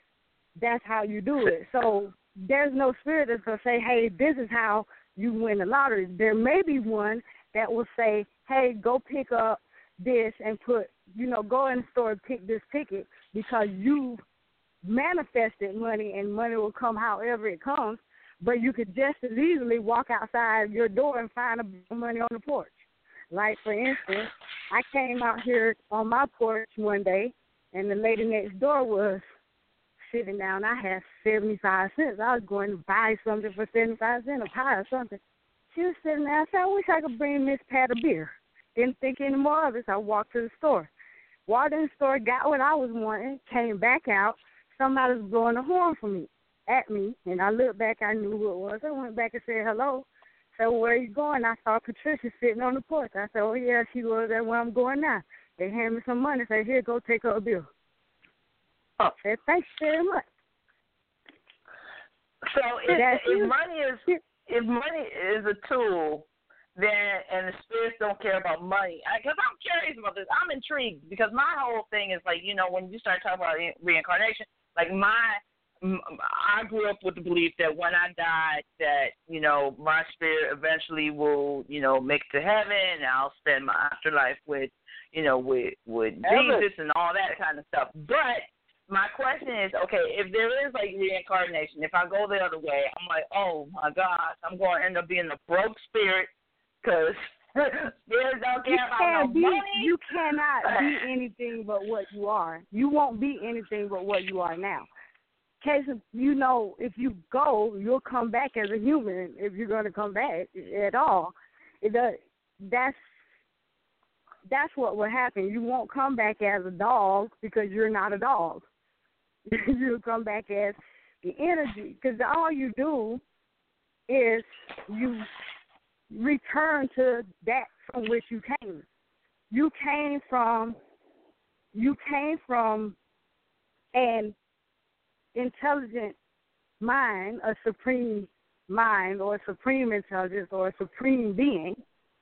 That's how you do it. So there's no spirit that's going to say, hey, this is how you win the lottery. There may be one that will say, hey, go pick up this and put, you know, go in the store and pick this ticket because you manifested money and money will come however it comes, but you could just as easily walk outside your door and find a money on the porch. Like, for instance, I came out here on my porch one day, and the lady next door was sitting down. I had seventy-five cents. I was going to buy something for seventy-five cents, a pie or something. She was sitting there. I said, I wish I could bring Miss Pat a beer. Didn't think any more of it, so I walked to the store. Walked in the store, got what I was wanting, came back out. Somebody was blowing a horn for me, at me, and I looked back. I knew who it was. I went back and said hello. So where are you going? I saw Patricia sitting on the porch. I said, oh, yeah, she was there where I'm going now. They handed me some money. Said, here, go take her a bill. Oh, said, thanks very much. So if, if money is if money is a tool, then and the spirits don't care about money, because I'm curious about this. I'm intrigued because my whole thing is like, you know, when you start talking about reincarnation, like my I grew up with the belief that when I die, that, you know, my spirit eventually will, you know, make it to heaven, and I'll spend my afterlife with, you know, with with Jesus and all that kind of stuff. But my question is, okay, if there is like reincarnation, if I go the other way, I'm like, oh my gosh, I'm going to end up being a broke spirit because spirits don't care about no be, money. You cannot be anything but what you are. You won't be anything but what you are now. Case of, you know, if you go, you'll come back as a human if you're going to come back at all. It does, that's that's what will happen. You won't come back as a dog because you're not a dog. You'll come back as the energy because all you do is you return to that from which you came. You came from, you came from an intelligent mind, a supreme mind or a supreme intelligence or a supreme being.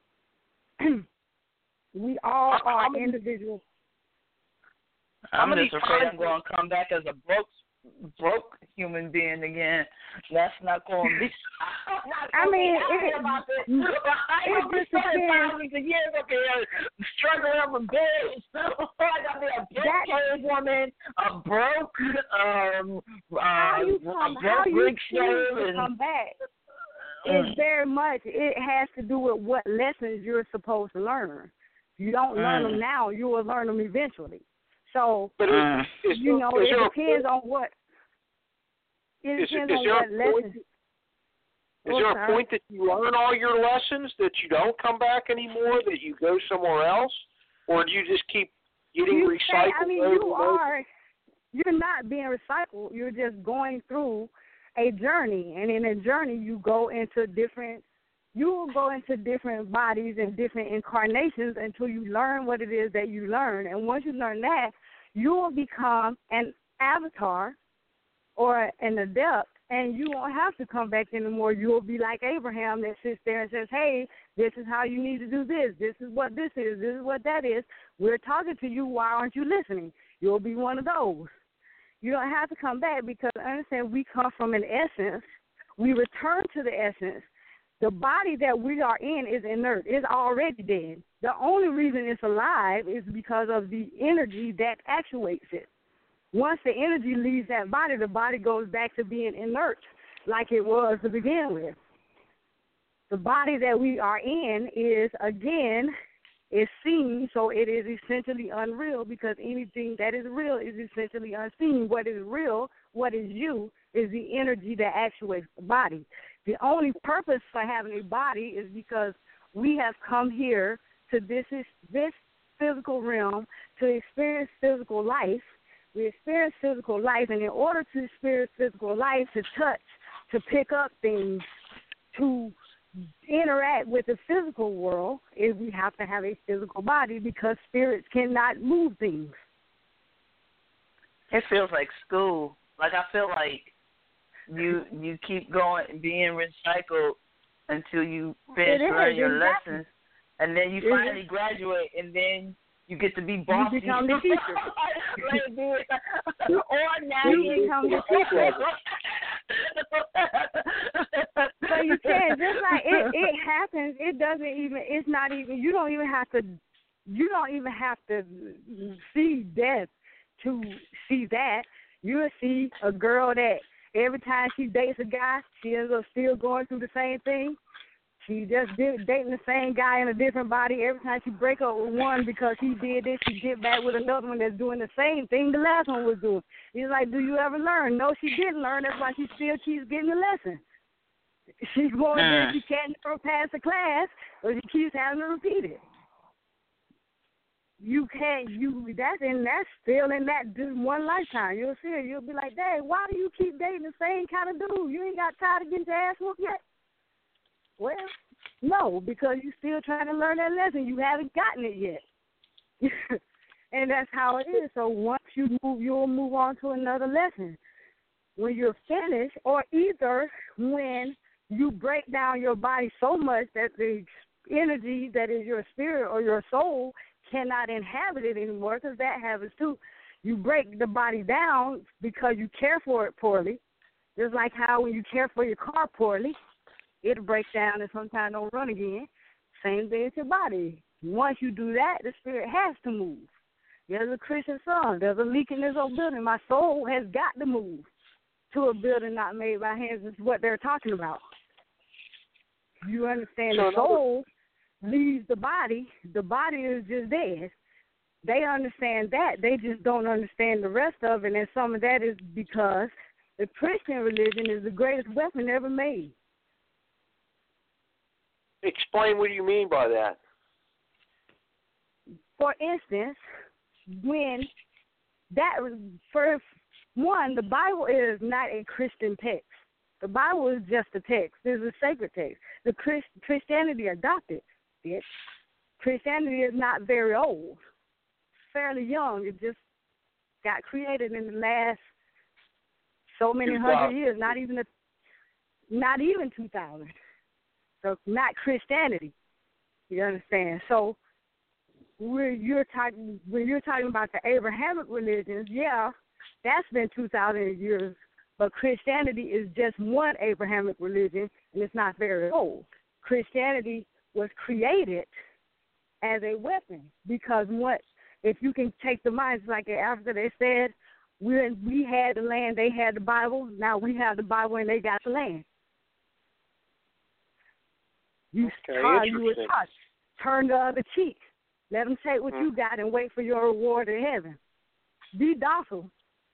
We all are I'm, individuals. I'm just afraid I'm going to come back as a broke, broke human being again. That's not going to be. I mean, it, about this. it, I it just depends. Thousands of years up here struggling over bills. I got to be a broke woman, a broke, um, how uh, you come, a broke how you slave, and come back. It's very much. It has to do with what lessons you're supposed to learn. If you don't learn mm. them now, you will learn them eventually. So, but mm. is, you know, is it there depends a, on what. It is, depends is on there what a point, lessons. Is oh, there sorry. a point that you learn all your lessons that you don't come back anymore, that you go somewhere else, or do you just keep getting you recycled? Say, I mean, over you and over? are. You're not being recycled. You're just going through a journey, and in a journey, you go into different. You will go into different bodies and different incarnations until you learn what it is that you learn. And once you learn that, you will become an avatar or an adept, and you won't have to come back anymore. You will be like Abraham that sits there and says, hey, this is how you need to do this. This is what this is. This is what that is. We're talking to you. Why aren't you listening? You'll be one of those. You don't have to come back because understand we come from an essence. We return to the essence. The body that we are in is inert. It's already dead. The only reason it's alive is because of the energy that actuates it. Once the energy leaves that body, the body goes back to being inert like it was to begin with. The body that we are in is, again, is seen, so it is essentially unreal because anything that is real is essentially unseen. What is real, what is you, is the energy that actuates the body. The only purpose for having a body is because we have come here to this is this physical realm to experience physical life. We experience physical life, and in order to experience physical life, to touch, to pick up things, to interact with the physical world, is we have to have a physical body because spirits cannot move things. It feels like school. Like I feel like you you keep going, being recycled until you finish learning your exactly. lessons, and then you It finally is. graduate, and then you get to be bossy. You become the teacher. Or now You you become the teacher. So you can, just like it, it happens, it doesn't even, it's not even, you don't even have to, you don't even have to see death to see that. You'll see a girl that every time she dates a guy, she ends up still going through the same thing. She just did, dating the same guy in a different body. Every time she break up with one because he did this, she get back with another one that's doing the same thing the last one was doing. He's like, do you ever learn? No, she didn't learn. That's why she still keeps getting the lesson. She's going there, she can't never pass the class, but she keeps having to repeat it. You can't, you, that's, and that's still in that just one lifetime. You'll see it. You'll be like, dang, why do you keep dating the same kind of dude? You ain't got tired of getting your ass whooped yet? Well, no, because you're still trying to learn that lesson. You haven't gotten it yet. And that's how it is. So once you move, you'll move on to another lesson. When you're finished, or either when you break down your body so much that the energy that is your spirit or your soul cannot inhabit it anymore, because that happens too. You break the body down because you care for it poorly, just like how when you care for your car poorly, it'll break down and sometimes don't run again. Same thing with your body. Once you do that, the spirit has to move. There's a Christian song. There's a leak in this old building. My soul has got to move to a building not made by hands. Is what they're talking about. You understand? The soul leaves the body. The body is just dead. They understand that. They just don't understand the rest of it. And some of that is because the Christian religion is the greatest weapon ever made. Explain what you mean by that. For instance, when that was, for one, the Bible is not a Christian text. The Bible is just a text. It's a sacred text. The Christ, Christianity adopted it. Christianity is not very old. Fairly young. It just got created in the last so many hundred years. Not even a, not even two thousand. So not Christianity. You understand? So when you're talking when you're talking about the Abrahamic religions, yeah, that's been two thousand years. But Christianity is just one Abrahamic religion, and it's not very old. Christianity was created as a weapon because what if you can take the minds, like in Africa they said, we we had the land, they had the Bible, now we have the Bible and they got the land. You okay, taught, you were taught, turn the other cheek. Let them take what mm. you got and wait for your reward in heaven. Be docile.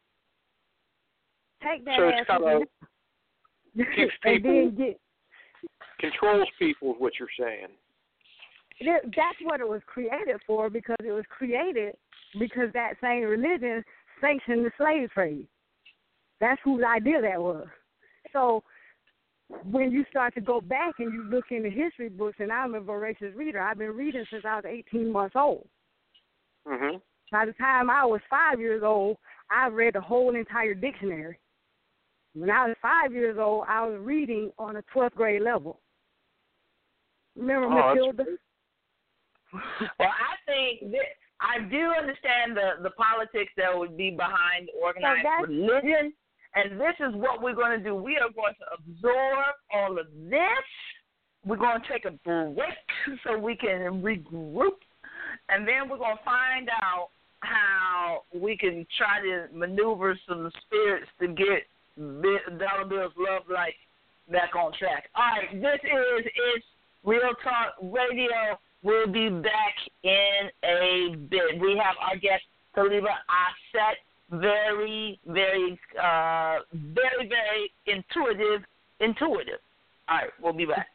Take that so ass it's kind of keeps and people, then get, controls people is what you're saying. It, that's what it was created for, because it was created because that same religion sanctioned the slave trade. That's whose idea that was. So when you start to go back and you look in the history books, and I'm a voracious reader. I've been reading since I was eighteen months old. Mm-hmm. By the time I was five years old, I read the whole entire dictionary. When I was five years old, I was reading on a twelfth grade level. Remember oh, Matilda? Well, I think that I do understand the, the politics that would be behind organized So that's- religion, and this is what we're going to do. We are going to absorb all of this. We're going to take a break so we can regroup, and then we're going to find out how we can try to maneuver some spirits to get Dollar Bill's love life back on track. All right, this is It's Real Talk Radio. We'll be back in a bit. We have our guest, Khalifa Aset, very, very, uh, very, very intuitive, intuitive. All right, we'll be back.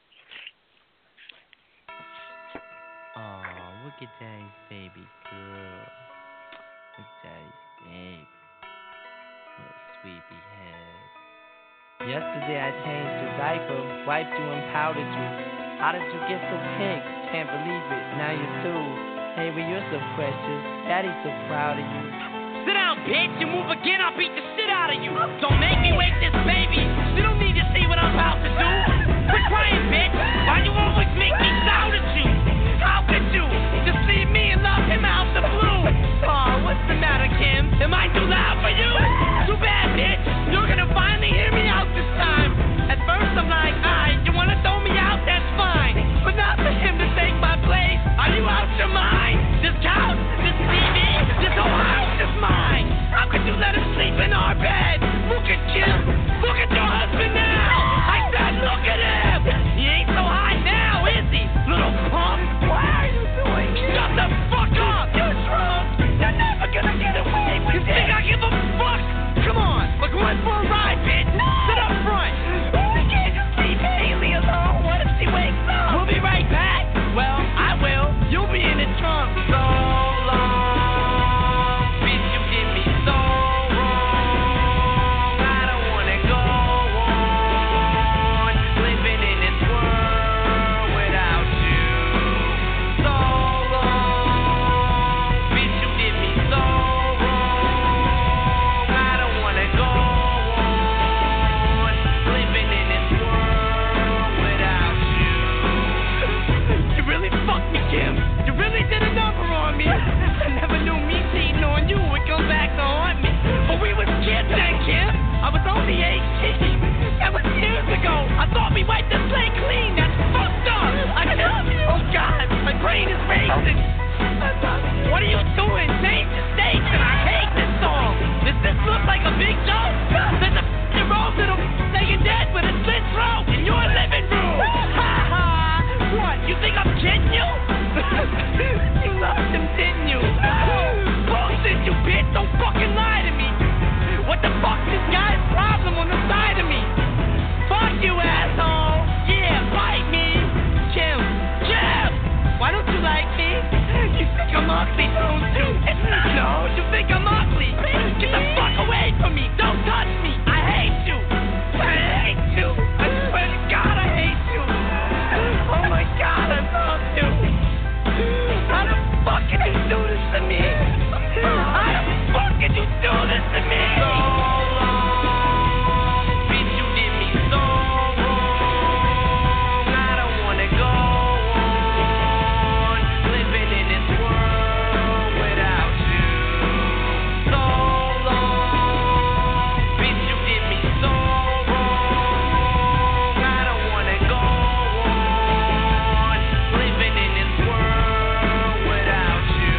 Oh, look at Daddy's baby girl. Look at Daddy's baby. Little sweepy head. Yesterday I changed your diaper, wiped you and powdered you. How did you get so pink? Can't believe it, now you're through. Hey, but you're so precious, Daddy's so proud of you. Sit down, bitch, you move again, I'll beat the shit out of you. Don't make me wake this baby, you don't need to see what I'm about to do. Quit crying, bitch, why you always make me shout at you? How could you just leave me and love him out the blue? Oh, what's the matter, Kim? Am I too loud for you? Too bad, bitch, you're gonna finally hear me out this time. At first I'm like, alright, you wanna throw me out, that's fine. But not for him to take my place. Are you out your mind? This couch, this T V, this whole house is mine. How could you let him sleep in our bed? Look at Kim, look at your husband now. I said look at him. He ain't so high now, is he? Little punk, what are you doing? Shut the fuck up, you're drunk. You're never gonna get away with it. You think I give a fuck? Come on, we're going for a ride, bitch. No. Sit up front. We can't just leave Haley alone. What if she wakes up? We'll be right back. Well, I will. You'll be in the trunk. So long, bitch, you did me so wrong. I don't wanna go on living in this world without you. So long, bitch, you did me so wrong. I don't wanna go on living in this world without you. You really fucked me, Kim. You really did a number on me. I never knew me cheating on you would come back to haunt me. But we was kids then, Kim. I was only eighteen. That was years ago. I thought we wiped the slate clean. That's fucked up. I love you. Oh God, my brain is racing. What are you doing? Change the station. I hate this song. Does this look like a big joke? There's a f***ing rose that'll lay you dead with a slit throat in your living room. Ha ha. What? You think I'm kidding you? You loved him, didn't you? Bullshit, you bitch. Don't fucking lie to me. What the fuck? This guy's problem on the side of me. Fuck you, asshole. Yeah, bite me. Kim. Kim. Why don't you like me? You think I'm ugly, don't you? No, you think I'm ugly. Get the fuck away from me. Don't touch me. I hate you. I hate you. I swear to God, I hate you. Oh my God, I love you. How the fuck can you do this to me? How the fuck can you do this to me? So long, bitch, you did me so wrong. I don't wanna go on living in this world without you. So long, bitch, you did me so wrong. I don't wanna go on living in this world without you.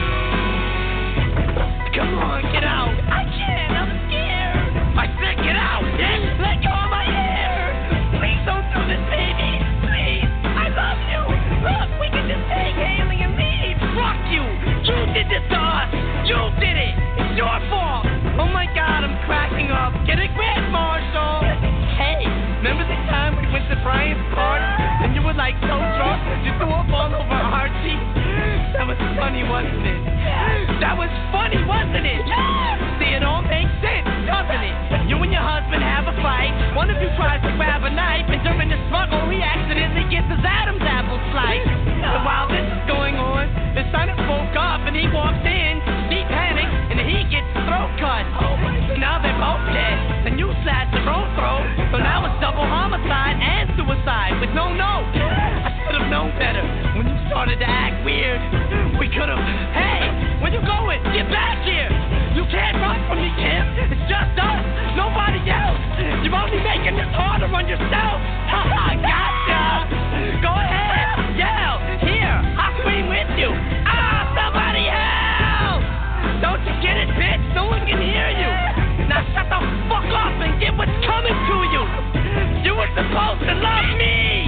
Come on, get out. I can't, I'm scared. I said get out, then let go of my hair. Please don't do this, baby. Please, I love you. Look, we can just take Haley and leave. Fuck you. You did this to us. You did it. It's your fault. Oh my God, I'm cracking up. Get a grip, Marshall. Hey, remember the time we went to Brian's party and you were like so drunk you threw up all over Archie? That was funny, wasn't it? That was funny, wasn't it? See, it all makes sense, doesn't it? You and your husband have a fight. One of you tries to grab a knife, and during the struggle, he accidentally gets his Adam's apple sliced. And while this is going on, the son woke up and he walks in. He panics and he gets throat cut. So now they're both dead, and you slashed your own throat. So now it's double homicide and suicide with no note. I should have known better when you started to act weird. We could have. Hey, you going? Get back here! You can't run from me, Kim. It's just us, nobody else. You're only making this harder on yourself. Haha, gotcha. Go ahead, yell. Here, I'll scream with you. Ah, somebody help! Don't you get it, bitch? No one can hear you. Now shut the fuck up and get what's coming to you. You were supposed to love me.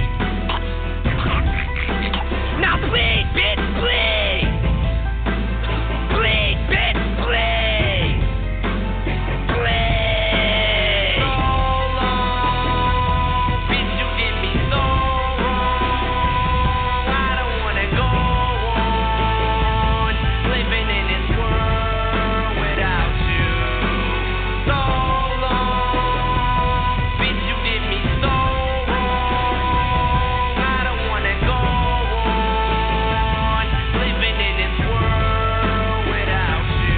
Now please, bitch, please. Please, bitch, please. Please. So long, bitch, you did me so wrong. I don't wanna go on living in this world without you. So long, bitch, you did me so wrong. I don't wanna go on living in this world without you.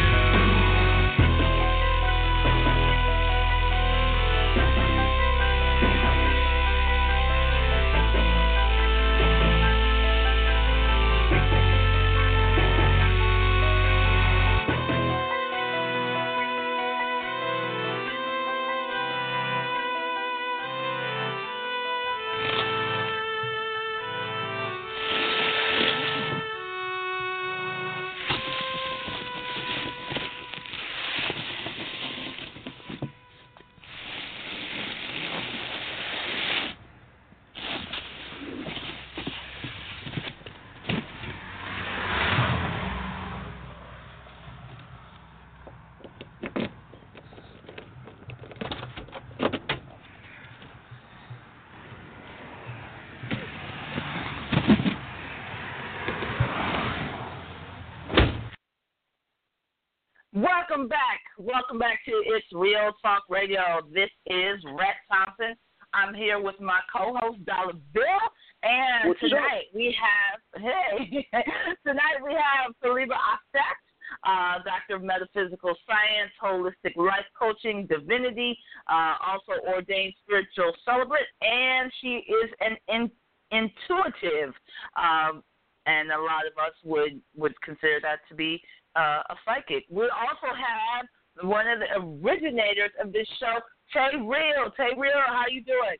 Welcome back. Welcome back to It's Real Talk Radio. This is Rhett Thompson. I'm here with my co-host, Dollar Bill. And What's tonight up? we have, hey, tonight we have Saliba Aset, uh, Doctor of Metaphysical Science, Holistic Life Coaching, Divinity, uh, also ordained spiritual celebrant, and she is an in, intuitive, um, and a lot of us would, would consider that to be Uh, a psychic. We also have one of the originators of this show, Tay Real. Tay Real, how you doing?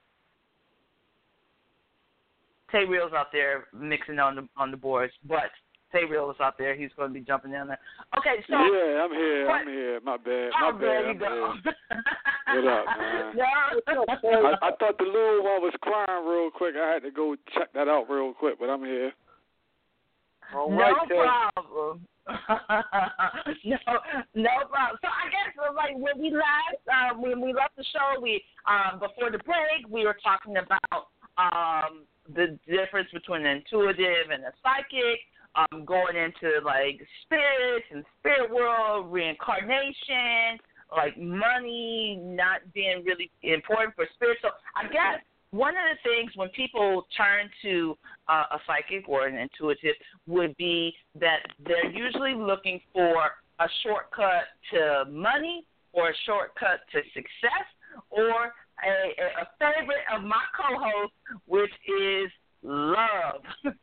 Tay Real's out there mixing on the on the boards, but Tay Real is out there. He's going to be jumping down there. Okay, so yeah, I'm here. What? I'm here. My bad. Oh, My bad. there you I'm go. Here. What up, man? No. I, I thought the little one was crying real quick. I had to go check that out real quick, but I'm here. All no right, Tay. problem. no, no problem. So I guess uh, like when we last, uh, when we left the show, we um, before the break, we were talking about um, the difference between an intuitive and a psychic, um, going into like spirits and spirit world, reincarnation, like money not being really important for spirit. So I guess one of the things when people turn to uh, a psychic or an intuitive would be that they're usually looking for a shortcut to money or a shortcut to success or a, a favorite of my co-host, which is love.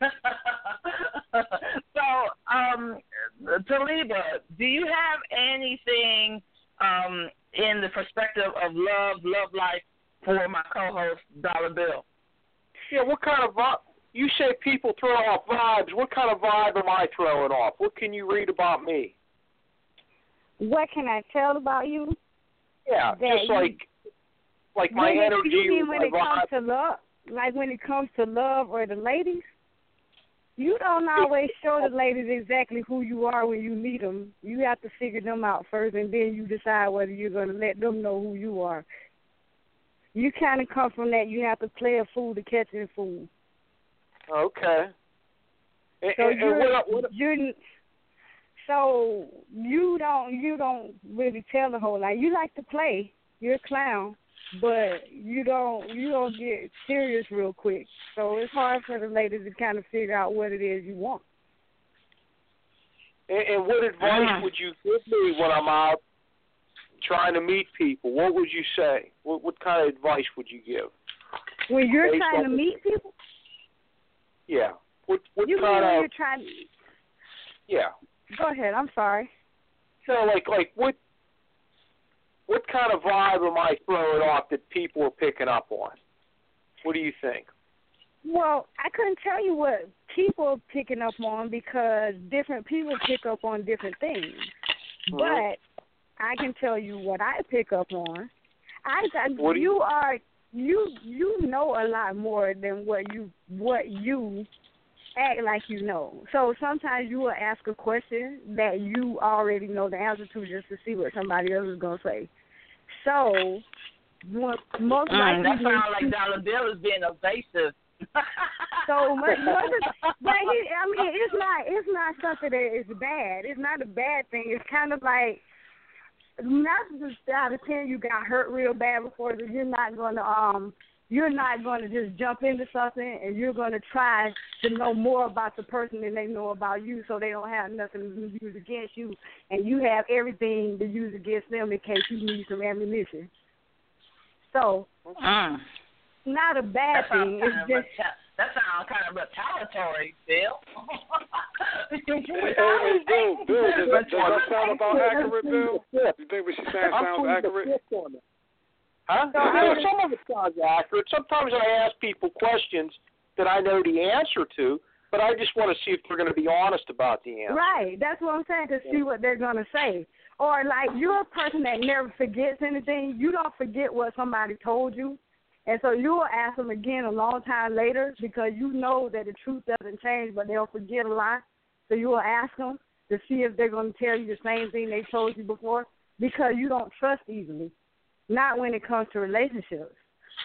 So, um, Taliba, do you have anything um, in the perspective of love, love life, for my co-host, Dollar Bill? Yeah, what kind of vibe? You say people throw off vibes. What kind of vibe am I throwing off? What can you read about me? What can I tell about you? Yeah, That just you- like like my when energy. It, you mean when my it comes vibe. to love, like when it comes to love or the ladies? You don't always show the ladies exactly who you are when you meet them. You have to figure them out first, and then you decide whether you're going to let them know who you are. You kind of come from that. You have to play a fool to catch a fool. Okay. And, So and, you're, and what, what, you're so you don't you don't really tell the whole lot. You like to play. You're a clown, but you don't you don't get serious real quick. So it's hard for the ladies to kind of figure out what it is you want. and, and what advice would you give me when I'm out trying to meet people? What would you say? What, what kind of advice would you give? When you're Based trying on- to meet people, Yeah. What what you mean kind when of you're trying. yeah? Go ahead. I'm sorry. So, like, like what, what kind of vibe am I throwing off that people are picking up on? What do you think? Well, I couldn't tell you what people are picking up on because different people pick up on different things. Mm-hmm. But I can tell you what I pick up on. I, I what you, you are you you know a lot more than what you what you act like you know. So sometimes you will ask a question that you already know the answer to just to see what somebody else is gonna say. So most mm, likely that sounds like Dollar Bill is being evasive. So much, but he, I mean, it's not it's not something that is bad. It's not a bad thing. It's kind of like not just out of ten you got hurt real bad before, so you're not gonna um you're not gonna just jump into something and you're gonna try to know more about the person than they know about you, so they don't have nothing to use against you, and you have everything to use against them in case you need some ammunition. So. Mm. Not a bad that thing. It's just reta- that sounds kind of retaliatory, Bill. hey, hey, Bill, Bill, does that, does that sound about accurate, Bill? You think what she's saying sounds accurate? Huh? So yeah, some of it sounds accurate. Sometimes I ask people questions that I know the answer to, but I just want to see if they're going to be honest about the answer. Right. That's what I'm saying, to see what they're going to say. Or, like, you're a person that never forgets anything. You don't forget what somebody told you. And so you will ask them again a long time later because you know that the truth doesn't change, but they'll forget a lot. So you will ask them to see if they're going to tell you the same thing they told you before because you don't trust easily, not when it comes to relationships.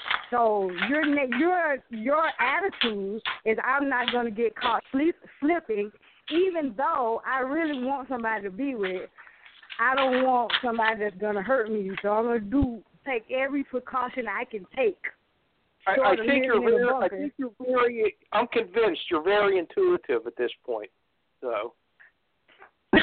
So your your your attitude is I'm not going to get caught sleep, slipping, even though I really want somebody to be with. I don't want somebody that's going to hurt me, so I'm going to do take every precaution I can take. I, I think you're very. I think you're very. I'm convinced you're very intuitive at this point, though. no,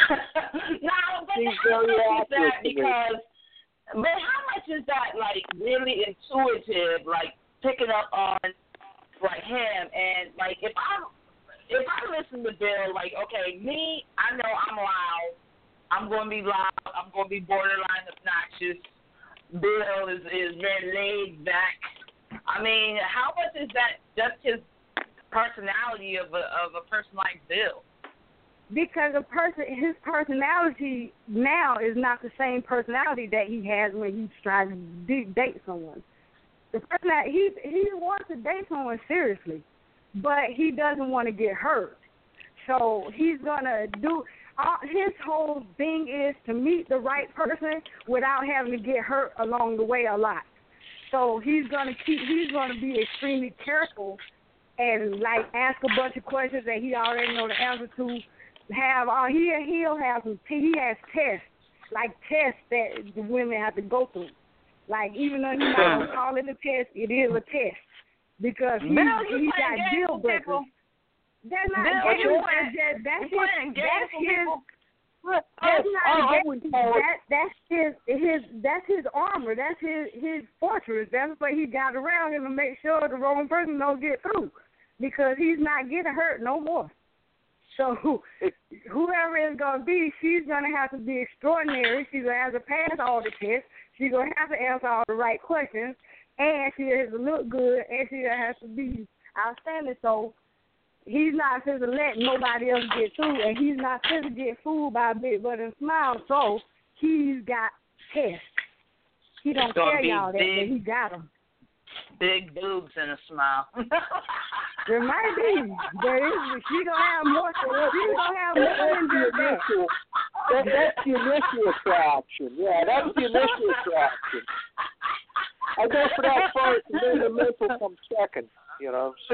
but Seems how very much is that accurate to me. because, but how much is that like really intuitive, like picking up on like him and like if I if I listen to Bill, like okay, me, I know I'm loud. I'm going to be loud. I'm going to be borderline obnoxious. Bill is, is very laid back. I mean, how much is that just his personality of a of a person like Bill? Because a person, his personality now is not the same personality that he has when he's trying to date someone. The person that he he wants to date someone seriously, but he doesn't want to get hurt. So he's gonna do. Uh, his whole thing is to meet the right person without having to get hurt along the way a lot. So he's gonna keep. He's gonna be extremely careful and like ask a bunch of questions that he already know the answer to. Have all uh, he he'll have some. He has tests like tests that the women have to go through. Like even though he's not gonna call it a test, it is a test because he he got deal breakers. That's not Bill, game. That's, that's, his, that's his. That's not oh, a game. That, that's his his that's his armor. That's his his fortress. That's what he got around him to make sure the wrong person don't get through, because he's not getting hurt no more. So whoever it's gonna be, she's gonna have to be extraordinary. She's gonna have to pass all the tests. She's gonna have to answer all the right questions, and she has to look good, and she has to be outstanding. So he's not supposed to let nobody else get through, and he's not supposed to get fooled by a big butt and smile. So he's got tests. He don't tell y'all that, but he got them. Big boobs and a smile. There might be, but it's, she gonna have more. She gonna have more than just that. that. That's the initial attraction. Yeah, that's the initial attraction. I go for that first, and then the mental comes second. You know. So.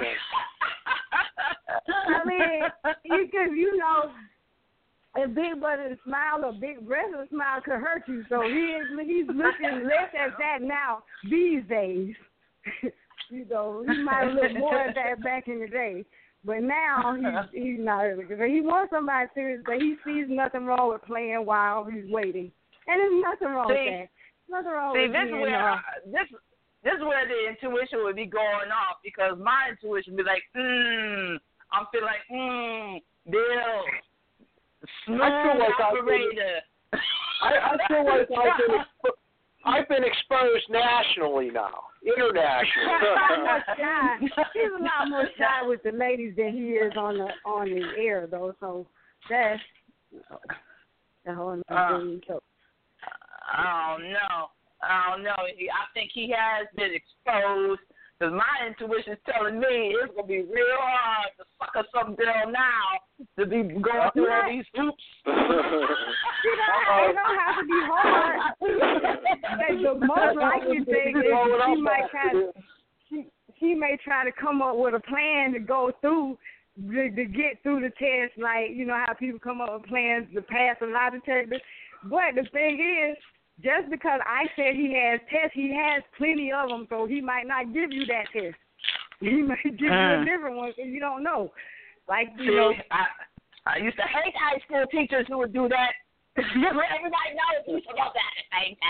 I mean, you can, you know, a big butt and smile or big breast and smile could hurt you. So he is, he's looking less at that now these days. You know, he might have looked more at that back in the day, but now he's he's not really good. He wants somebody serious, but he sees nothing wrong with playing while he's waiting, and there's nothing wrong see, with that. Nothing wrong see, with this being, where uh, I, this this is where the intuition would be going off, because my intuition would be like, hmm, I'm feeling like, hmm, Bill, I feel like I've been, I, I feel like I've been, expo- I've been exposed nationally now, internationally. He's a lot more shy. He's a lot more shy with the ladies than he is on the on the air, though. So that's you know, the whole Uh, thing. So I don't know. I don't know. He- I think he has been exposed because my intuition's telling me it's going to be real hard to sucker some girl now to be going through all these hoops. you know, it don't have to be hard. Like, the most likely thing is she might try to, she, she may try to come up with a plan to go through to, to get through the test, like, you know, how people come up with plans to pass a lie detector. But the thing is, just because I said he has tests, he has plenty of them, so he might not give you that test. He might give you a Mm. different one, so you don't know. Like, you See, know, I, I used to hate high school teachers who would do that. Everybody knows who's about that. I hate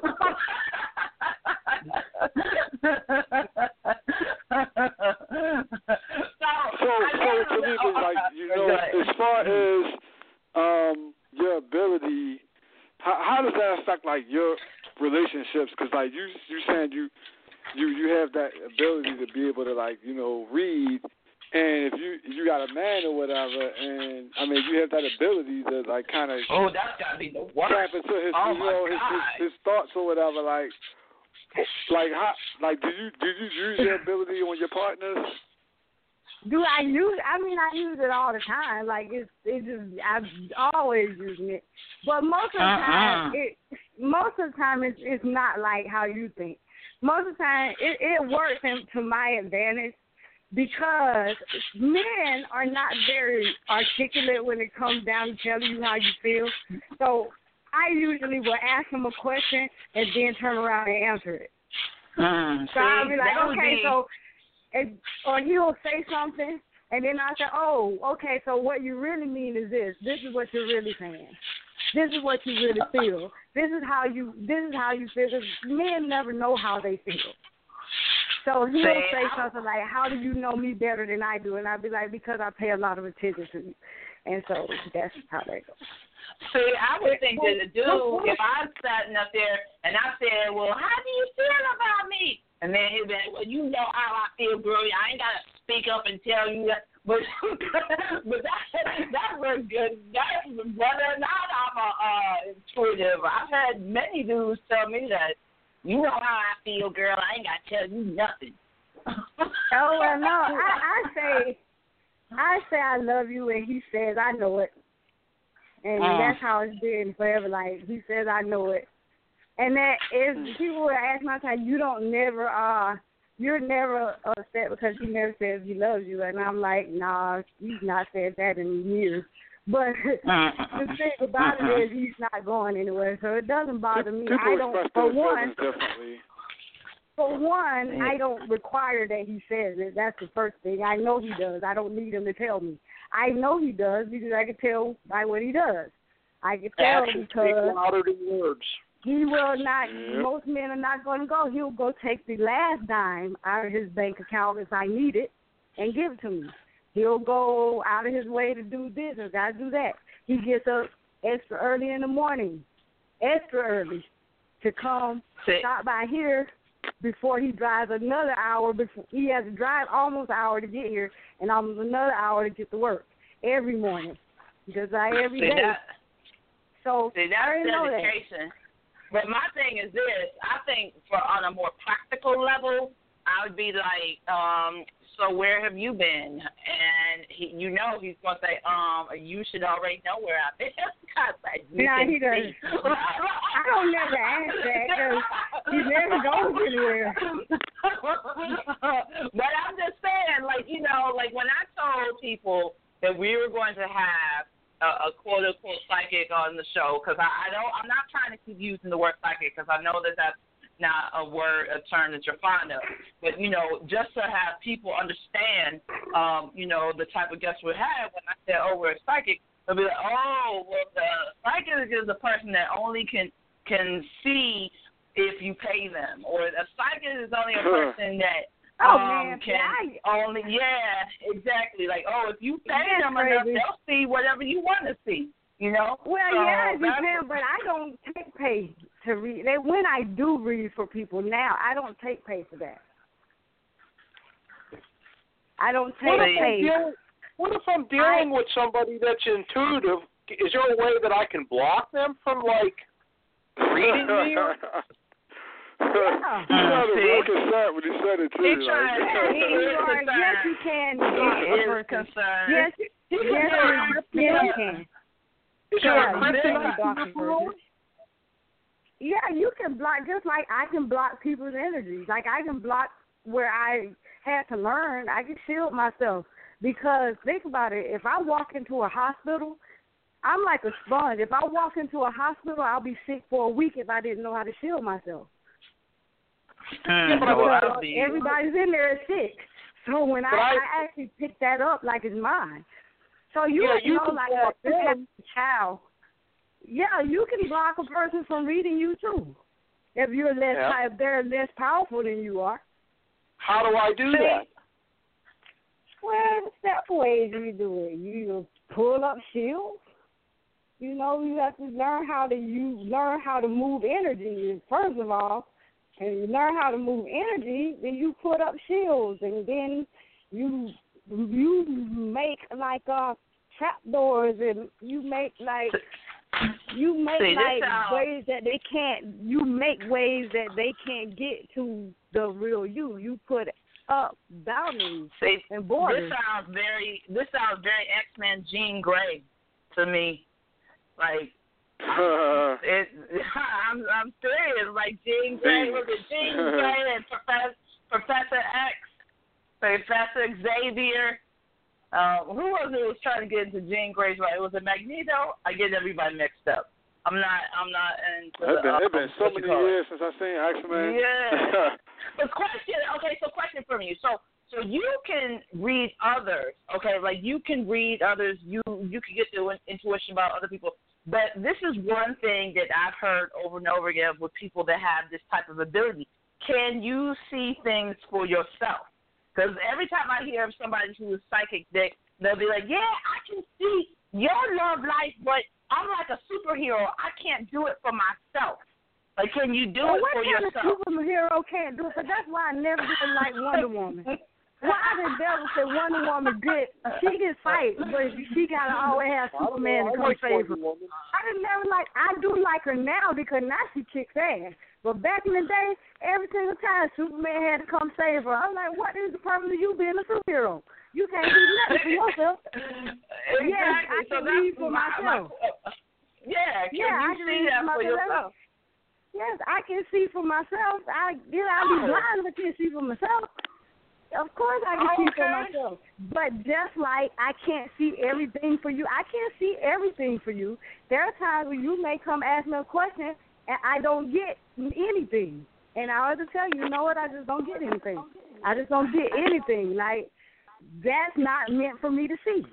that. so, So, so to me, it's like, you know, as far as um your ability, how how does that affect like your relationships? Because like you you saying you you you have that ability to be able to like you know read, and if you you got a man or whatever, and I mean you have that ability to like kind of oh, that's gotta be the worst. tap into his Oh you know my his, God. his his thoughts or whatever. Like like how like do you do you use your ability on your partners? do I use? I mean, I use it all the time. Like it's, it just, I'm always using it. But most of the time, Uh-uh. it, most of the time, it's, it's not like how you think. Most of the time, it, it works in, to my advantage because men are not very articulate when it comes down to telling you how you feel. So I usually will ask them a question and then turn around and answer it. Mm, So I'll be like, that would okay, be- so, and, or he'll say something, and then I'll say, oh, okay, so what you really mean is this. This is what you're really saying. This is what you really feel. This is how you, this is how you feel. 'Cause men never know how they feel. So he'll See, say I- something like, how do you know me better than I do? And I'll be like, because I pay a lot of attention to you. And so that's how that goes. See, I would think that the dude, if I was sitting up there and I said, well, how do you feel about me? And then he'd be like, well, you know how I feel, girl. I ain't got to speak up and tell you that. But but that, that was good. That's whether or not I'm a, uh, intuitive. I've had many dudes tell me that, you know how I feel, girl. I ain't got to tell you nothing. Oh, well, no, I, I say, I say I love you, and he says I know it. And Uh. that's how it's been forever. Like, he says I know it. And that is, people would ask my time, you don't never, uh, you're never upset because he never says he loves you. And I'm like, nah, he's not said that in years. But the thing about it is he's not going anywhere, so it doesn't bother me. People I don't, express for their one, feelings differently. for one, I don't require that he says it. That's the first thing. I know he does. I don't need him to tell me. I know he does because I can tell by what he does. I can tell Actions because speak louder than words. he will not, Yep. most men are not going to go. He'll go take the last dime out of his bank account if I need it and give it to me. He'll go out of his way to do this or got to do that. He gets up extra early in the morning, extra early, to come See. stop by here before he drives another hour. Before he has to drive almost an hour to get here and almost another hour to get to work every morning. Because I every See, day. that, So see, I that's already know that. dedication. But my thing is this. I think for on a more practical level, I would be like, um, so where have you been? And he, you know he's going to say, um, you should already know where I've been. Like, you Nah, can he doesn't. see. I don't never ask that because he never goes anywhere. But I'm just saying, like, you know, like when I told people that we were going to have a, a quote-unquote psychic on the show, because I, I don't, I'm not trying to keep using the word psychic because I know that that's not a word, a term that you're fond of. But, you know, just to have people understand, um, you know, the type of guests we have, when I said, oh, we're a psychic, they'll be like, oh, well, the psychic is the person that only can can see if you pay them. Or a psychic is only a person that Oh, um, man, can I- only, yeah, exactly. Like, oh, if you pay That's them enough, crazy. they'll see whatever you want to see. You know? Well, so yeah, it that's- depends, but I don't take pay to read. They, when I do read for people now, I don't take pay for that. I don't take What if, I'm pay. dealing, what if I'm dealing I, with somebody that's intuitive? Is there a way that I can block them from, like, reading me? Or? Yeah. He sounded real concerned when he said it, too. He Like, tried- Yeah, he you is are, concerned. yes, you can. He block a is person. concerned. Yes, yes, you, yes, you can. Is there Yeah, a you can kryptonite block in a this person. world? Yeah, you can block just like I can block people's energies. Like I can block where I had to learn. I can shield myself because think about it. If I walk into a hospital, I'm like a sponge. If I walk into a hospital, I'll be sick for a week if I didn't know how to shield myself. Mm, but I- Because I'll be- everybody's in there is sick. So when I, But I- I actually pick that up like it's mine. So you Yeah, would you know can like block a them. child. Yeah, you can block a person from reading you too. If you're less, Yeah. if they're less powerful than you are. How do I do that? Well, step ways you do it. You pull up shields. You know, you have to learn how to you learn how to move energy first of all, and you learn how to move energy. Then you put up shields, and then you you make like uh trapdoors, and you make like you make See, this like sounds- ways that they can't. You make ways that they can't get to the real you. You put up boundaries See, and borders. This sounds very. This sounds very X-Men Jean Grey to me. Like it. I'm. I'm serious. Like Jean Grey was it Jean Grey and Professor Professor X, Professor Xavier. Uh, who was it who was trying to get into Jean Grey's right? Was it Magneto? I get everybody mixed up. I'm not. I'm not into It's the, been, um, it's been so what you many call it. years since I've seen X-Men. Yeah. But question, okay, so question from you. So so you can read others, okay, like you can read others, you you can get the intuition about other people. But this is one thing that I've heard over and over again with people that have this type of ability. Can you see things for yourself? Because every time I hear of somebody who is psychic, they, they'll be like, yeah, I can see your love life, but I'm like a superhero. I can't do it for myself. Like, can you do well, it what for kind yourself? of superhero can't do it? But that's why I never did like Wonder Woman. Why the devil said Wonder Woman good? She can fight, but she gotta always have Superman to come save her. I didn't never like. I do like her now because now she kicks ass. But back in the day, every single time Superman had to come save her, I'm like, what is the purpose of you being a superhero? You can't do nothing for yourself. Exactly. Yes, I so can that's read for my, myself. My, yeah, can yeah, you I can see read that for for myself. yourself? Yes, I can see for myself. I you know, I'll be Oh. blind if I can't see for myself. Of course I can see for Okay. myself. But just like I can't see everything for you, I can't see everything for you. There are times when you may come ask me a question and I don't get anything. And I have to tell you, you know what, I just don't get anything. I just don't get anything. Like, that's not meant for me to see.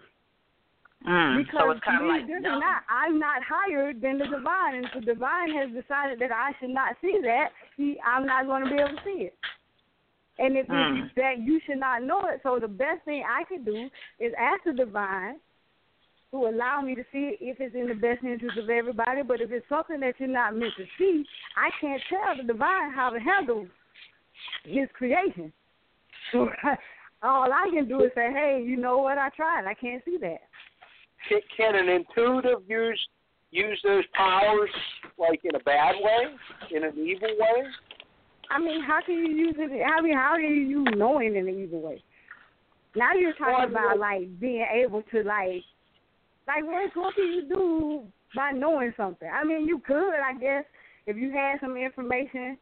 Mm, Because so it's kind of me, like this no. is not, I'm not higher than the divine, and if the divine has decided that I should not see that, he, I'm not going to be able to see it. And if Mm. it's that you should not know it, so the best thing I can do is ask the divine to allow me to see it if it's in the best interest of everybody. But if it's something that you're not meant to see, I can't tell the divine how to handle his creation. So all I can do is say, hey, you know what, I tried. I can't see that. Can, can an intuitive use use those powers like in a bad way, in an evil way? I mean, how can you use it? I mean, how can you use knowing in an evil way? Now you're talking Well, about like being able to like, like what, what can you do by knowing something? I mean, you could, I guess, if you had some information,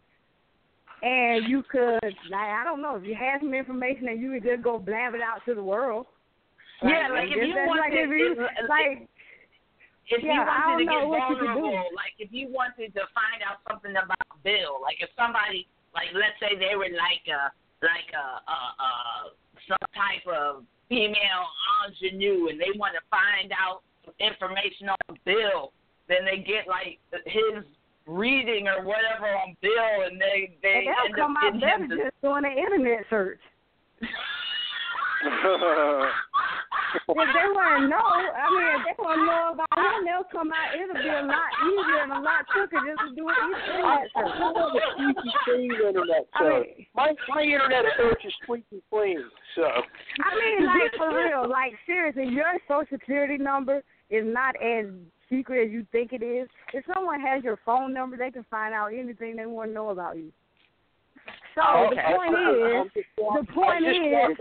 and you could, like, I don't know, if you had some information and you could just go blab it out to the world. Yeah, like, if just- you that's wanted, like, if you, if, like, if yeah, you I wanted to don't get know what you could do. vulnerable, like if you wanted to find out something about Bill, like if somebody, like let's say they were like a, like a, a, a some type of female ingenue, and they want to find out information on Bill, then they get like his reading or whatever on Bill, and they they and they'll end come up out getting better him to. just doing an internet search. if they want to know, I mean, if they want to know about him, they'll come out. It'll be a lot easier and a lot quicker just to do it internet search. Squeaky clean internet search. I mean, my my internet search is squeaky clean. So. I mean, like for real, like seriously, your social security number is not as secret as you think it is. If someone has your phone number, they can find out anything they want to know about you. So oh, the okay. point is, the point is,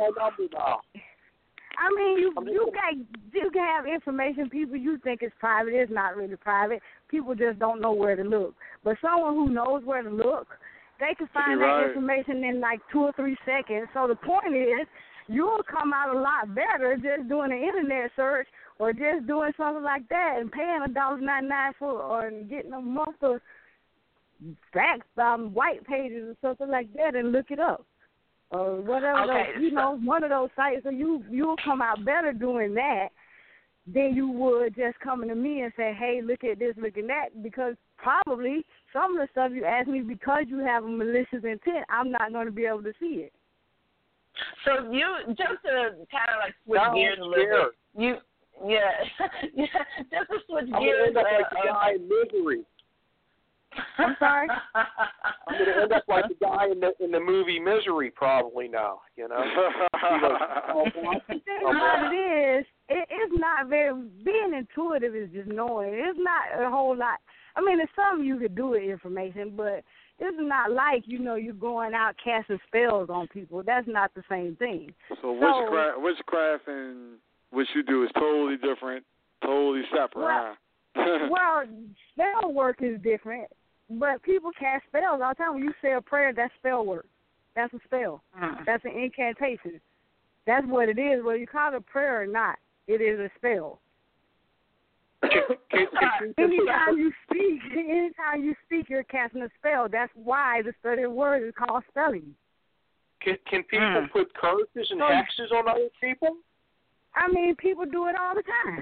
I mean, you you got you can have information people you think is private. It's not really private. People just don't know where to look. But someone who knows where to look, they can find You're that right. information in like two or three seconds. So the point is, you'll come out a lot better just doing an internet search or just doing something like that and paying a dollar ninety nine for or getting a month of facts, um, white pages or something like that and look it up. Or whatever, Okay, those, you so, know, one of those sites. So you, you'll come out better doing that than you would just coming to me and say, hey, look at this, look at that, because probably some of the stuff you ask me, because you have a malicious intent, I'm not going to be able to see it. So you, just to kind of like switch No, gears a little scared. bit, you, yeah, yeah, just to switch I'm gears. gonna end up like the uh, guy in Misery. I'm sorry? I'm gonna end up like the guy in the in the movie Misery, probably now. You know. The thing about it is, it, it's not very, being intuitive is just knowing. It's not a whole lot. I mean, there's something you could do with information, but it's not like, you know, you're going out casting spells on people. That's not the same thing. So witchcraft, witchcraft and what you do is totally different, totally separate. Well, huh? well, spell work is different, but people cast spells all the time. When you say a prayer, that's spell work. That's a spell. Mm. That's an incantation. That's what it is. Whether you call it a prayer or not, it is a spell. Anytime you speak, anytime you speak, you're casting a spell. That's why the study of words is called spelling. Can, can people Mm. put curses and So- hexes on other people? I mean, people do it all the time.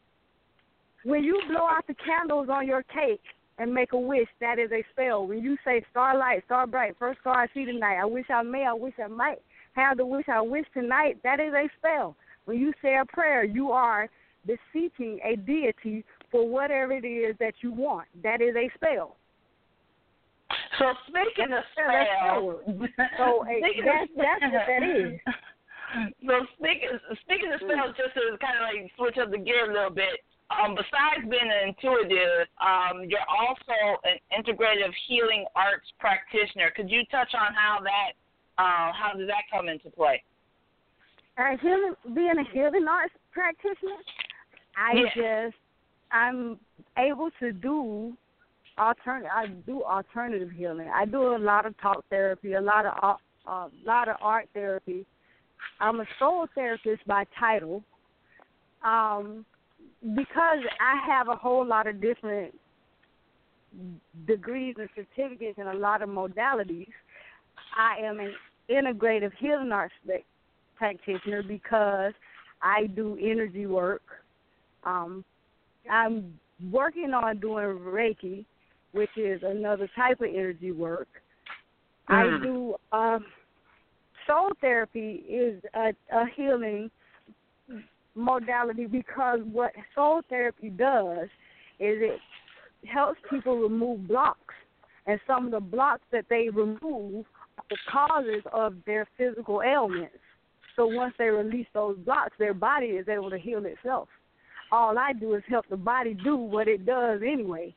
When you blow out the candles on your cake and make a wish, that is a spell. When you say starlight, star bright, first star I see tonight, I wish I may, I wish I might have the wish I wish tonight, that is a spell. When you say a prayer, you are beseeching a deity for whatever it is that you want. That is a spell. So speaking of Yeah, that's spells, So a, speaking that's, of, that's what that is. So speaking speaking of spells, just to kind of like switch up the gear a little bit. Um, besides being an intuitive, um, you're also an integrative healing arts practitioner. Could you touch on how that uh, how does that come into play? Uh, healing, being a healing arts practitioner, I Yeah. just I'm able to do alternative. I do alternative healing. I do a lot of talk therapy, a lot of a uh, lot of art therapy. I'm a soul therapist by title. Um, because I have a whole lot of different degrees and certificates and a lot of modalities, I am an integrative healing arts practitioner because I do energy work. Um, I'm working on doing Reiki, which is another type of energy work. Mm. I do um, soul therapy is a, a healing modality because what soul therapy does is it helps people remove blocks, and some of the blocks that they remove are the causes of their physical ailments. So once they release those blocks, their body is able to heal itself. All I do is help the body do what it does anyway.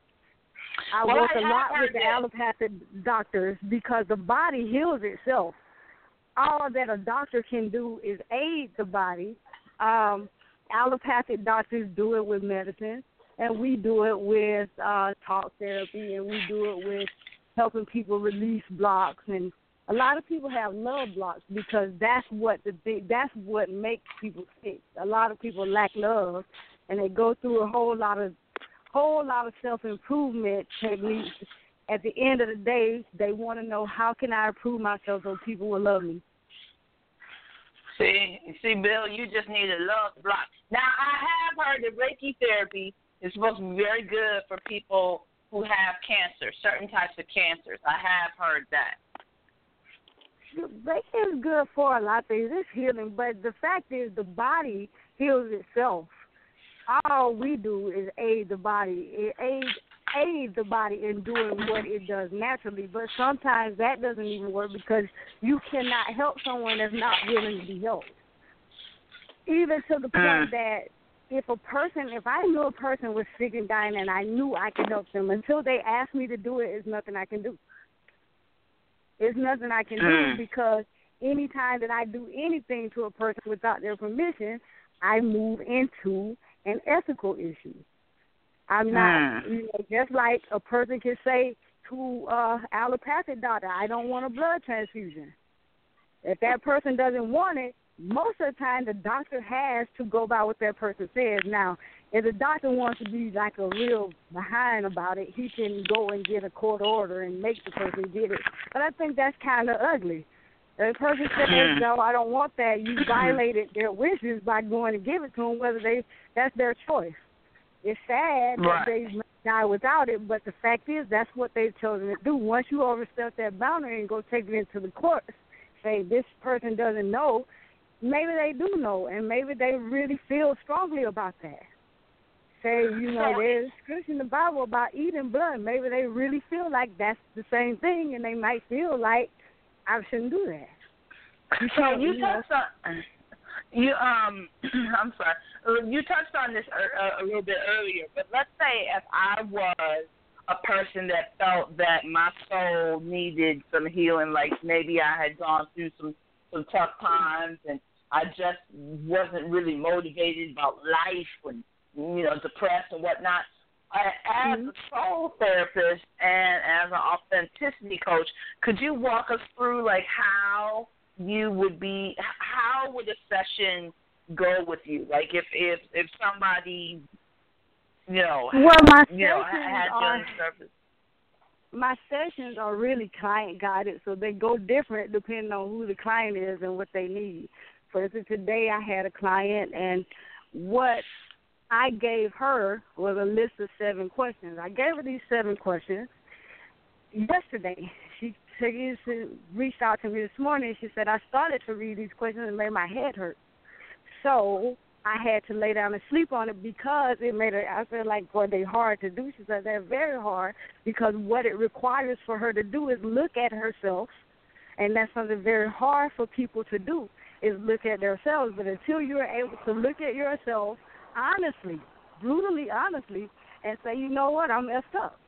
I Well, work I a have lot heard with the that- allopathic doctors because the body heals itself. All that a doctor can do is aid the body. Um, allopathic doctors do it with medicine, and we do it with uh, talk therapy, and we do it with helping people release blocks. And a lot of people have love blocks because that's what the thing, that's what makes people sick. A lot of people lack love, and they go through a whole lot of whole lot of self-improvement techniques. At the end of the day, they want to know, how can I improve myself so people will love me? See, see, Bill, you just need a love block. Now, I have heard that Reiki therapy is supposed to be very good for people who have cancer, certain types of cancers. I have heard that. Reiki is good for a lot of things. It's healing, but the fact is the body heals itself. All we do is aid the body. It aids aid the body in doing what it does naturally, but sometimes that doesn't even work because you cannot help someone that's not willing to be helped. Even to the point that if a person, if I knew a person was sick and dying and I knew I could help them, until they asked me to do it, it's nothing I can do. It's nothing I can do because anytime that I do anything to a person without their permission, I move into an ethical issue. I'm not, mm. you know, just like a person can say to uh, allopathic doctor, I don't want a blood transfusion. If that person doesn't want it, most of the time the doctor has to go by what that person says. Now, if the doctor wants to be like a real behind about it, he can go and get a court order and make the person get it. But I think that's kind of ugly. If a person says, no, I don't want that, you violated their wishes by going to give it to them, whether they, that's their choice. It's sad right. that they die without it, but the fact is that's what they've chosen to do. Once you overstep that boundary and go take it into the courts, say this person doesn't know, maybe they do know, and maybe they really feel strongly about that. Say, you know, there's scripture in the Bible about eating blood. Maybe they really feel like that's the same thing, and they might feel like I shouldn't do that. You so you touched on you um I'm sorry you touched on this a, a little bit earlier, but let's say if I was a person that felt that my soul needed some healing, like maybe I had gone through some some tough times and I just wasn't really motivated about life and, you know, depressed and whatnot. As mm-hmm. a soul therapist and as an authenticity coach, could you walk us through, like, how you would be, how would a session go with you? Like, if if, if somebody, you know, well, my you know, sessions had are, surface. My sessions are really client-guided, so they go different depending on who the client is and what they need. For instance, today I had a client, and what I gave her was a list of seven questions. I gave her these seven questions yesterday. She, she reached out to me this morning. She said, I started to read these questions and made my head hurt. So I had to lay down and sleep on it because it made her, I feel like, were they hard to do? She said, they're very hard because what it requires for her to do is look at herself, and that's something very hard for people to do, is look at themselves. But until you're able to look at yourself honestly, brutally honestly, and say, you know what, I'm messed up,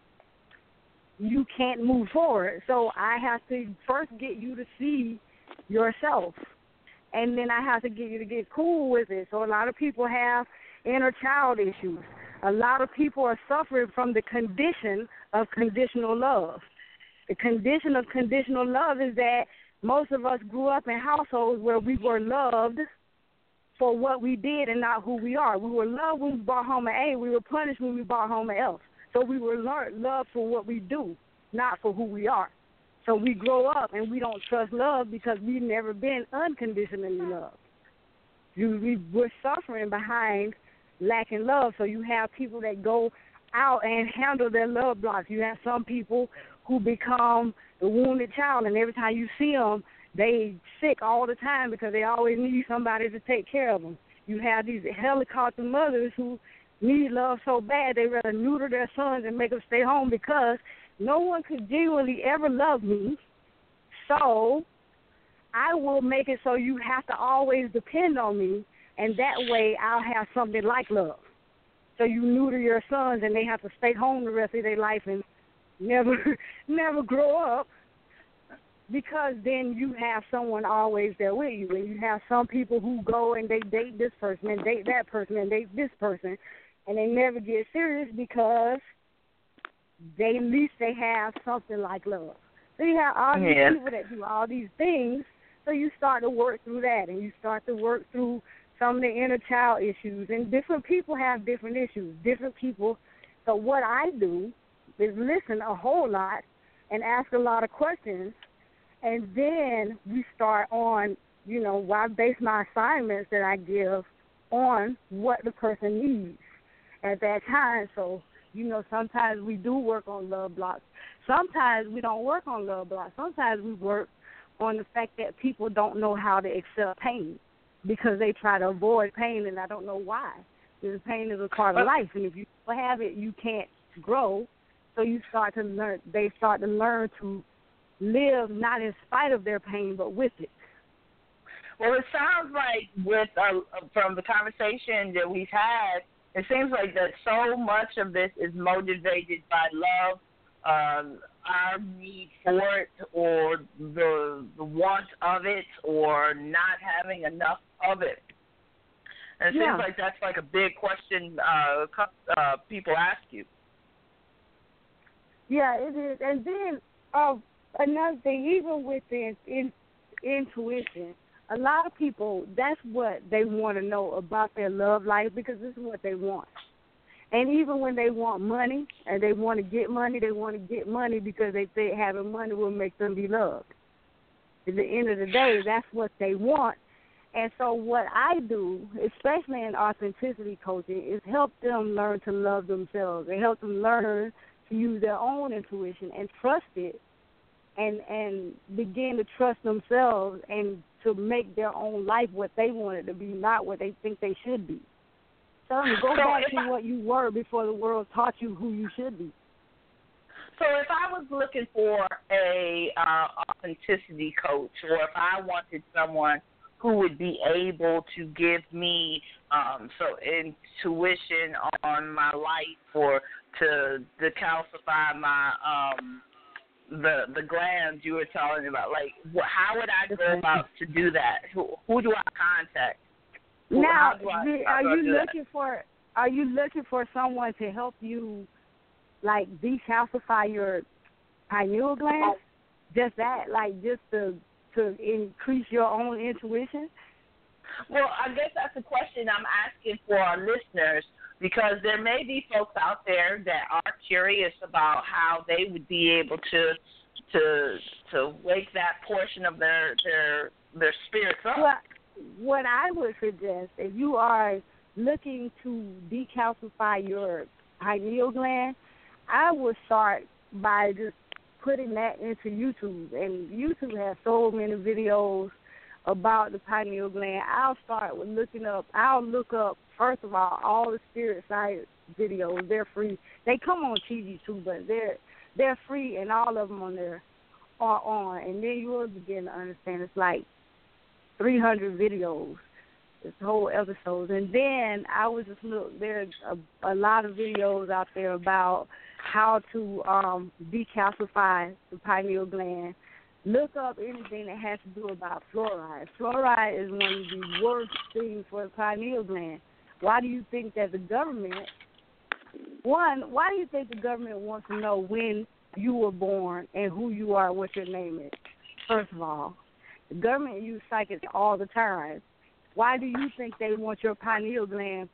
you can't move forward. So I have to first get you to see yourself, and then I have to get you to get cool with it. So a lot of people have inner child issues. A lot of people are suffering from the condition of conditional love. The condition of conditional love is that most of us grew up in households where we were loved for what we did and not who we are. We were loved when we brought home an A. We were punished when we brought home an F. So we were loved for what we do, not for who we are. So we grow up and we don't trust love because we've never been unconditionally loved. You, we, we're suffering behind lacking love. So you have people that go out and handle their love blocks. You have some people who become the wounded child, and every time you see them, they sick all the time because they always need somebody to take care of them. You have these helicopter mothers who need love so bad they rather neuter their sons and make them stay home because no one could genuinely ever love me, so I will make it so you have to always depend on me, and that way I'll have something like love. So you neuter your sons and they have to stay home the rest of their life and never never grow up, because then you have someone always there with you. And you have some people who go and they date this person and date that person and date this person, and they never get serious because they at least they have something like love. So you have all these yeah. people that do all these things, so you start to work through that, and you start to work through some of the inner child issues. And different people have different issues, different people. So what I do is listen a whole lot and ask a lot of questions, and then we start on, you know, I base my assignments that I give on what the person needs at that time. So, you know, sometimes we do work on love blocks. Sometimes we don't work on love blocks. Sometimes we work on the fact that people don't know how to accept pain because they try to avoid pain, and I don't know why. Because pain is a part of life, and if you don't have it, you can't grow. So you start to learn. They start to learn to live not in spite of their pain, but with it. Well, it sounds like with uh, from the conversation that we've had, it seems like that so much of this is motivated by love, um, our need for it, or the the want of it, or not having enough of it. And it Yeah. seems like that's like a big question uh, uh, people ask you. Yeah, it is. And then uh, another thing, even with the in, intuition, a lot of people, that's what they want to know about their love life because this is what they want. And even when they want money and they want to get money, they want to get money because they think having money will make them be loved. At the end of the day, that's what they want. And so what I do, especially in authenticity coaching, is help them learn to love themselves and help them learn to use their own intuition and trust it and and begin to trust themselves and to make their own life what they want it to be, not what they think they should be. Tell them, go So back if to I- what you were before the world taught you who you should be. So if I was looking for a uh, authenticity coach, or if I wanted someone who would be able to give me um, so intuition on my life, or to to calcify my um, the the glands you were talking about, like wh- how would I go about to do that? Who, who do I contact? Who- Now, how do I, do- how are do I you do that? looking for are you looking for someone to help you, like, decalcify your pineal gland? Just that, like, just to to increase your own intuition? Well, I guess that's a question I'm asking for our listeners, because there may be folks out there that are curious about how they would be able to to to wake that portion of their their their spirits up. Well, what I would suggest, if you are looking to decalcify your pineal gland, I would start by just putting that into YouTube. And YouTube has so many videos about the pineal gland. I'll start with looking up, I'll look up, first of all, all the spirit science videos. They're free. They come on T V too, but they're they're free, and all of them on there are on. And then you will begin to understand. It's like three hundred videos, this whole episode. And then I would just look, there's a, a lot of videos out there about how to um, decalcify the pineal gland. Look up anything that has to do about fluoride. Fluoride is one of the worst things for the pineal gland. Why do you think that the government, one, why do you think the government wants to know when you were born and who you are, what your name is? First of all, the government uses psychics all the time. Why do you think they want your pineal gland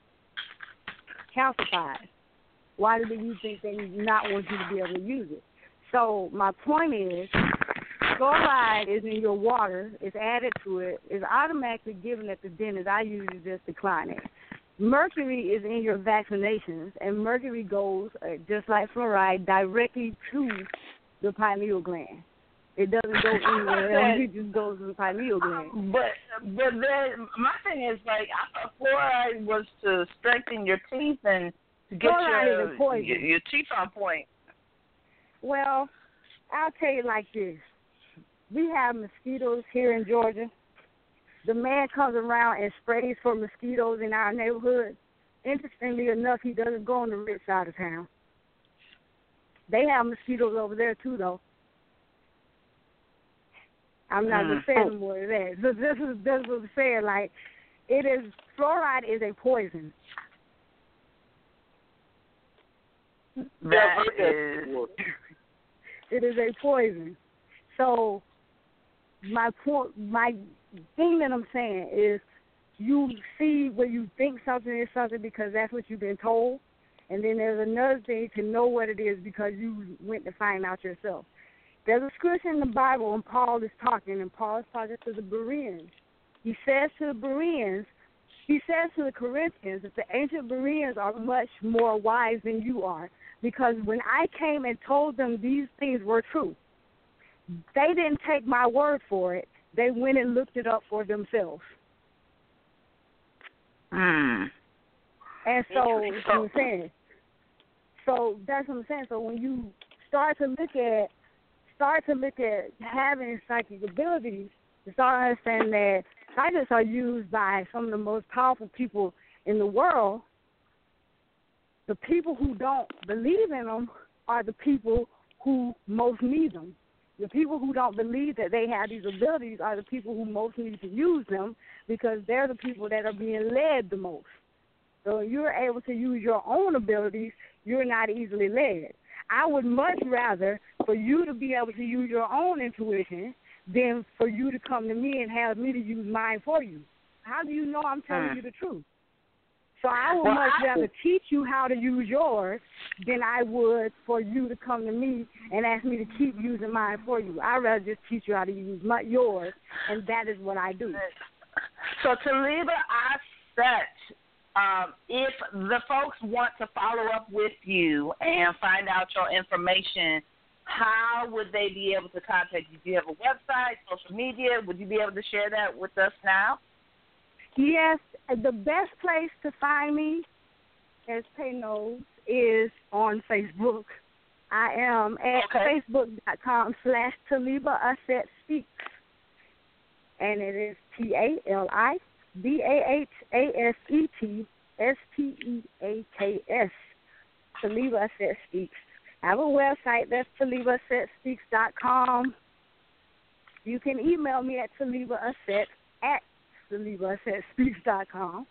calcified? Why do you think they not want you to be able to use it? So my point is, fluoride is in your water. It's added to it. It's automatically given at the dentist. I usually just decline it. Mercury is in your vaccinations, and mercury goes, uh, just like fluoride, directly to the pineal gland. It doesn't go anywhere else. It just goes to the pineal gland. But but then my thing is, like, I thought fluoride was to strengthen your teeth and to get Fluoride your, is a poison. your your teeth on point. Well, I'll tell you like this. We have mosquitoes here in Georgia. The man comes around and sprays for mosquitoes in our neighborhood. Interestingly enough, he doesn't go on the rich side of town. They have mosquitoes over there, too, though. I'm not going to say any more of that. So this is, this is what I'm saying. Like, it is, fluoride is a poison. That is... It is a poison. So my point, my thing that I'm saying is, you see where you think something is something because that's what you've been told, and then there's another thing to know what it is because you went to find out yourself. There's a scripture in the Bible, and Paul is talking, and Paul is talking to the Bereans. He says to the Bereans, he says to the Corinthians that the ancient Bereans are much more wise than you are, because when I came and told them these things were true, they didn't take my word for it. They went and looked it up for themselves. Hmm. And so, you know what I'm saying? So that's what I'm saying. So when you start to look at, start to look at having psychic abilities, you start understanding that psychics are used by some of the most powerful people in the world. The people who don't believe in them are the people who most need them. The people who don't believe that they have these abilities are the people who most need to use them because they're the people that are being led the most. So if you're able to use your own abilities, you're not easily led. I would much rather for you to be able to use your own intuition than for you to come to me and have me to use mine for you. How do you know I'm telling Hmm. you the truth? So I would Well, much I rather would- teach you how to use yours than I would for you to come to me and ask me to keep using mine for you. I'd rather just teach you how to use my, yours, and that is what I do. So, Taliba, I set, um, if the folks want to follow up with you and find out your information, how would they be able to contact you? Do you have a website, social media? Would you be able to share that with us now? Yes, the best place to find me, as Tay knows, is on Facebook. I am at Okay. facebook.com slash Taliba Aset Speaks. And it is T A L I B A H A S E T S P E A K S. Taliba Aset Speaks. I have a website, that's Taliba Aset Speaks dot com. You can email me at Taliba Aset at Taliba Aset Speaks dot com.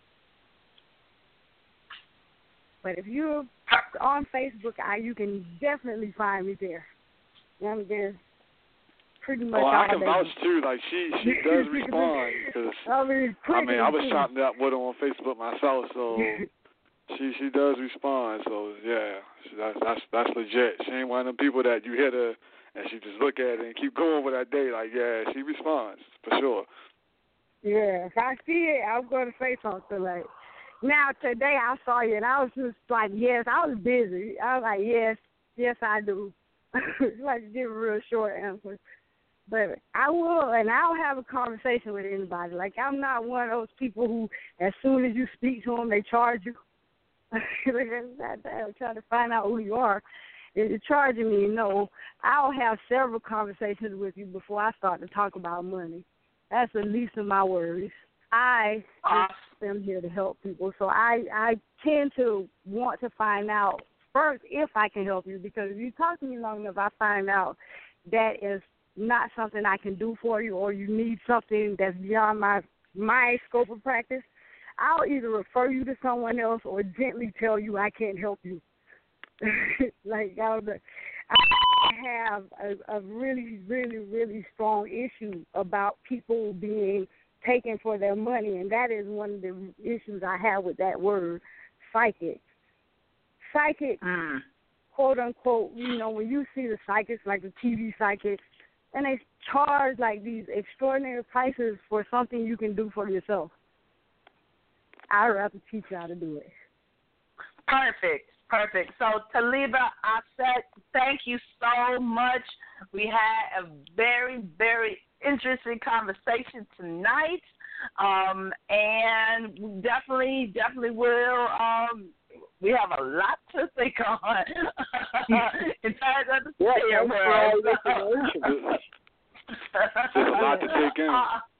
But if you're on Facebook, I, you can definitely find me there. I'm there pretty much Oh, all I can day. vouch too. Like she, she does respond because I mean, I mean I was quickly, too. chopping it up with her on Facebook myself, so she she does respond. So yeah, she, that's that's that's legit. She ain't one of them people that you hit her and she just look at it and keep going with that day. Like yeah, she responds for sure. Yeah, if I see it, I'm going to say something like, now today I saw you and I was just like, yes, I was busy. I was like, yes, yes I do. Like to give a real short answer. But I will, and I'll have a conversation with anybody. Like I'm not one of those people who, as soon as you speak to them, they charge you. Like, that's not, I'm trying to find out who you are. If you're charging me, no, I'll have several conversations with you before I start to talk about money. That's the least of my worries. I am here to help people, so I, I tend to want to find out first if I can help you, because if you talk to me long enough, I find out that is not something I can do for you, or you need something that's beyond my my scope of practice, I'll either refer you to someone else or gently tell you I can't help you. Like I, I have a, a really, really, really strong issue about people being taken for their money, and that is one of the issues I have with that word, psychic. Psychic, Mm. quote unquote, you know, when you see the psychics, like the T V psychics, and they charge like these extraordinary prices for something you can do for yourself. I'd rather teach you how to do it. Perfect. Perfect. So, Taliba Aset, thank you so much. We had a very, very interesting conversation tonight, um, and we definitely, definitely will. Um, we have a lot to think on in terms of the Yeah, spirit thanks for all world. the information. There's a lot to take in.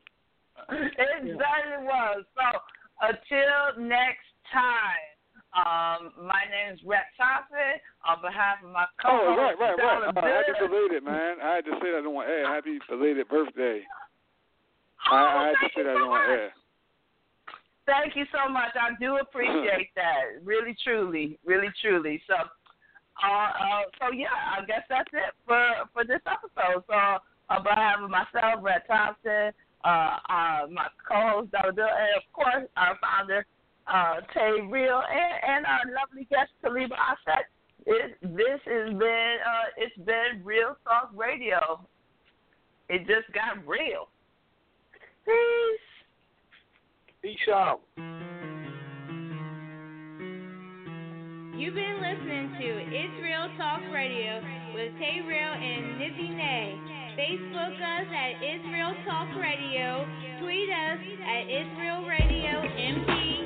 It certainly was. So, until next time. Um, my name is Rhett Thompson. On behalf of my Oh, co-host, right, right, right. Donna Uh, happy Dillon. belated, man. I had to say that on air. Happy belated birthday. Oh, I, I had to thank say you that so on much. air. Thank you so much. I do appreciate that. Really, truly, really, truly. So, uh, uh, so yeah, I guess that's it for for this episode. So, on behalf of myself, Rhett Thompson, uh, uh, my co-host Donna Dillon, and of course our founder, Uh, Tay Real, and, and our lovely guest Taliba Aset. It, this has been uh, it's been Real Talk Radio. It just got real. Peace. Peace out. You've been listening to It's Real Talk Radio with Tay Real and Nizzy Nay. Facebook us at Israel Talk Radio. Tweet us at Israel Radio M D.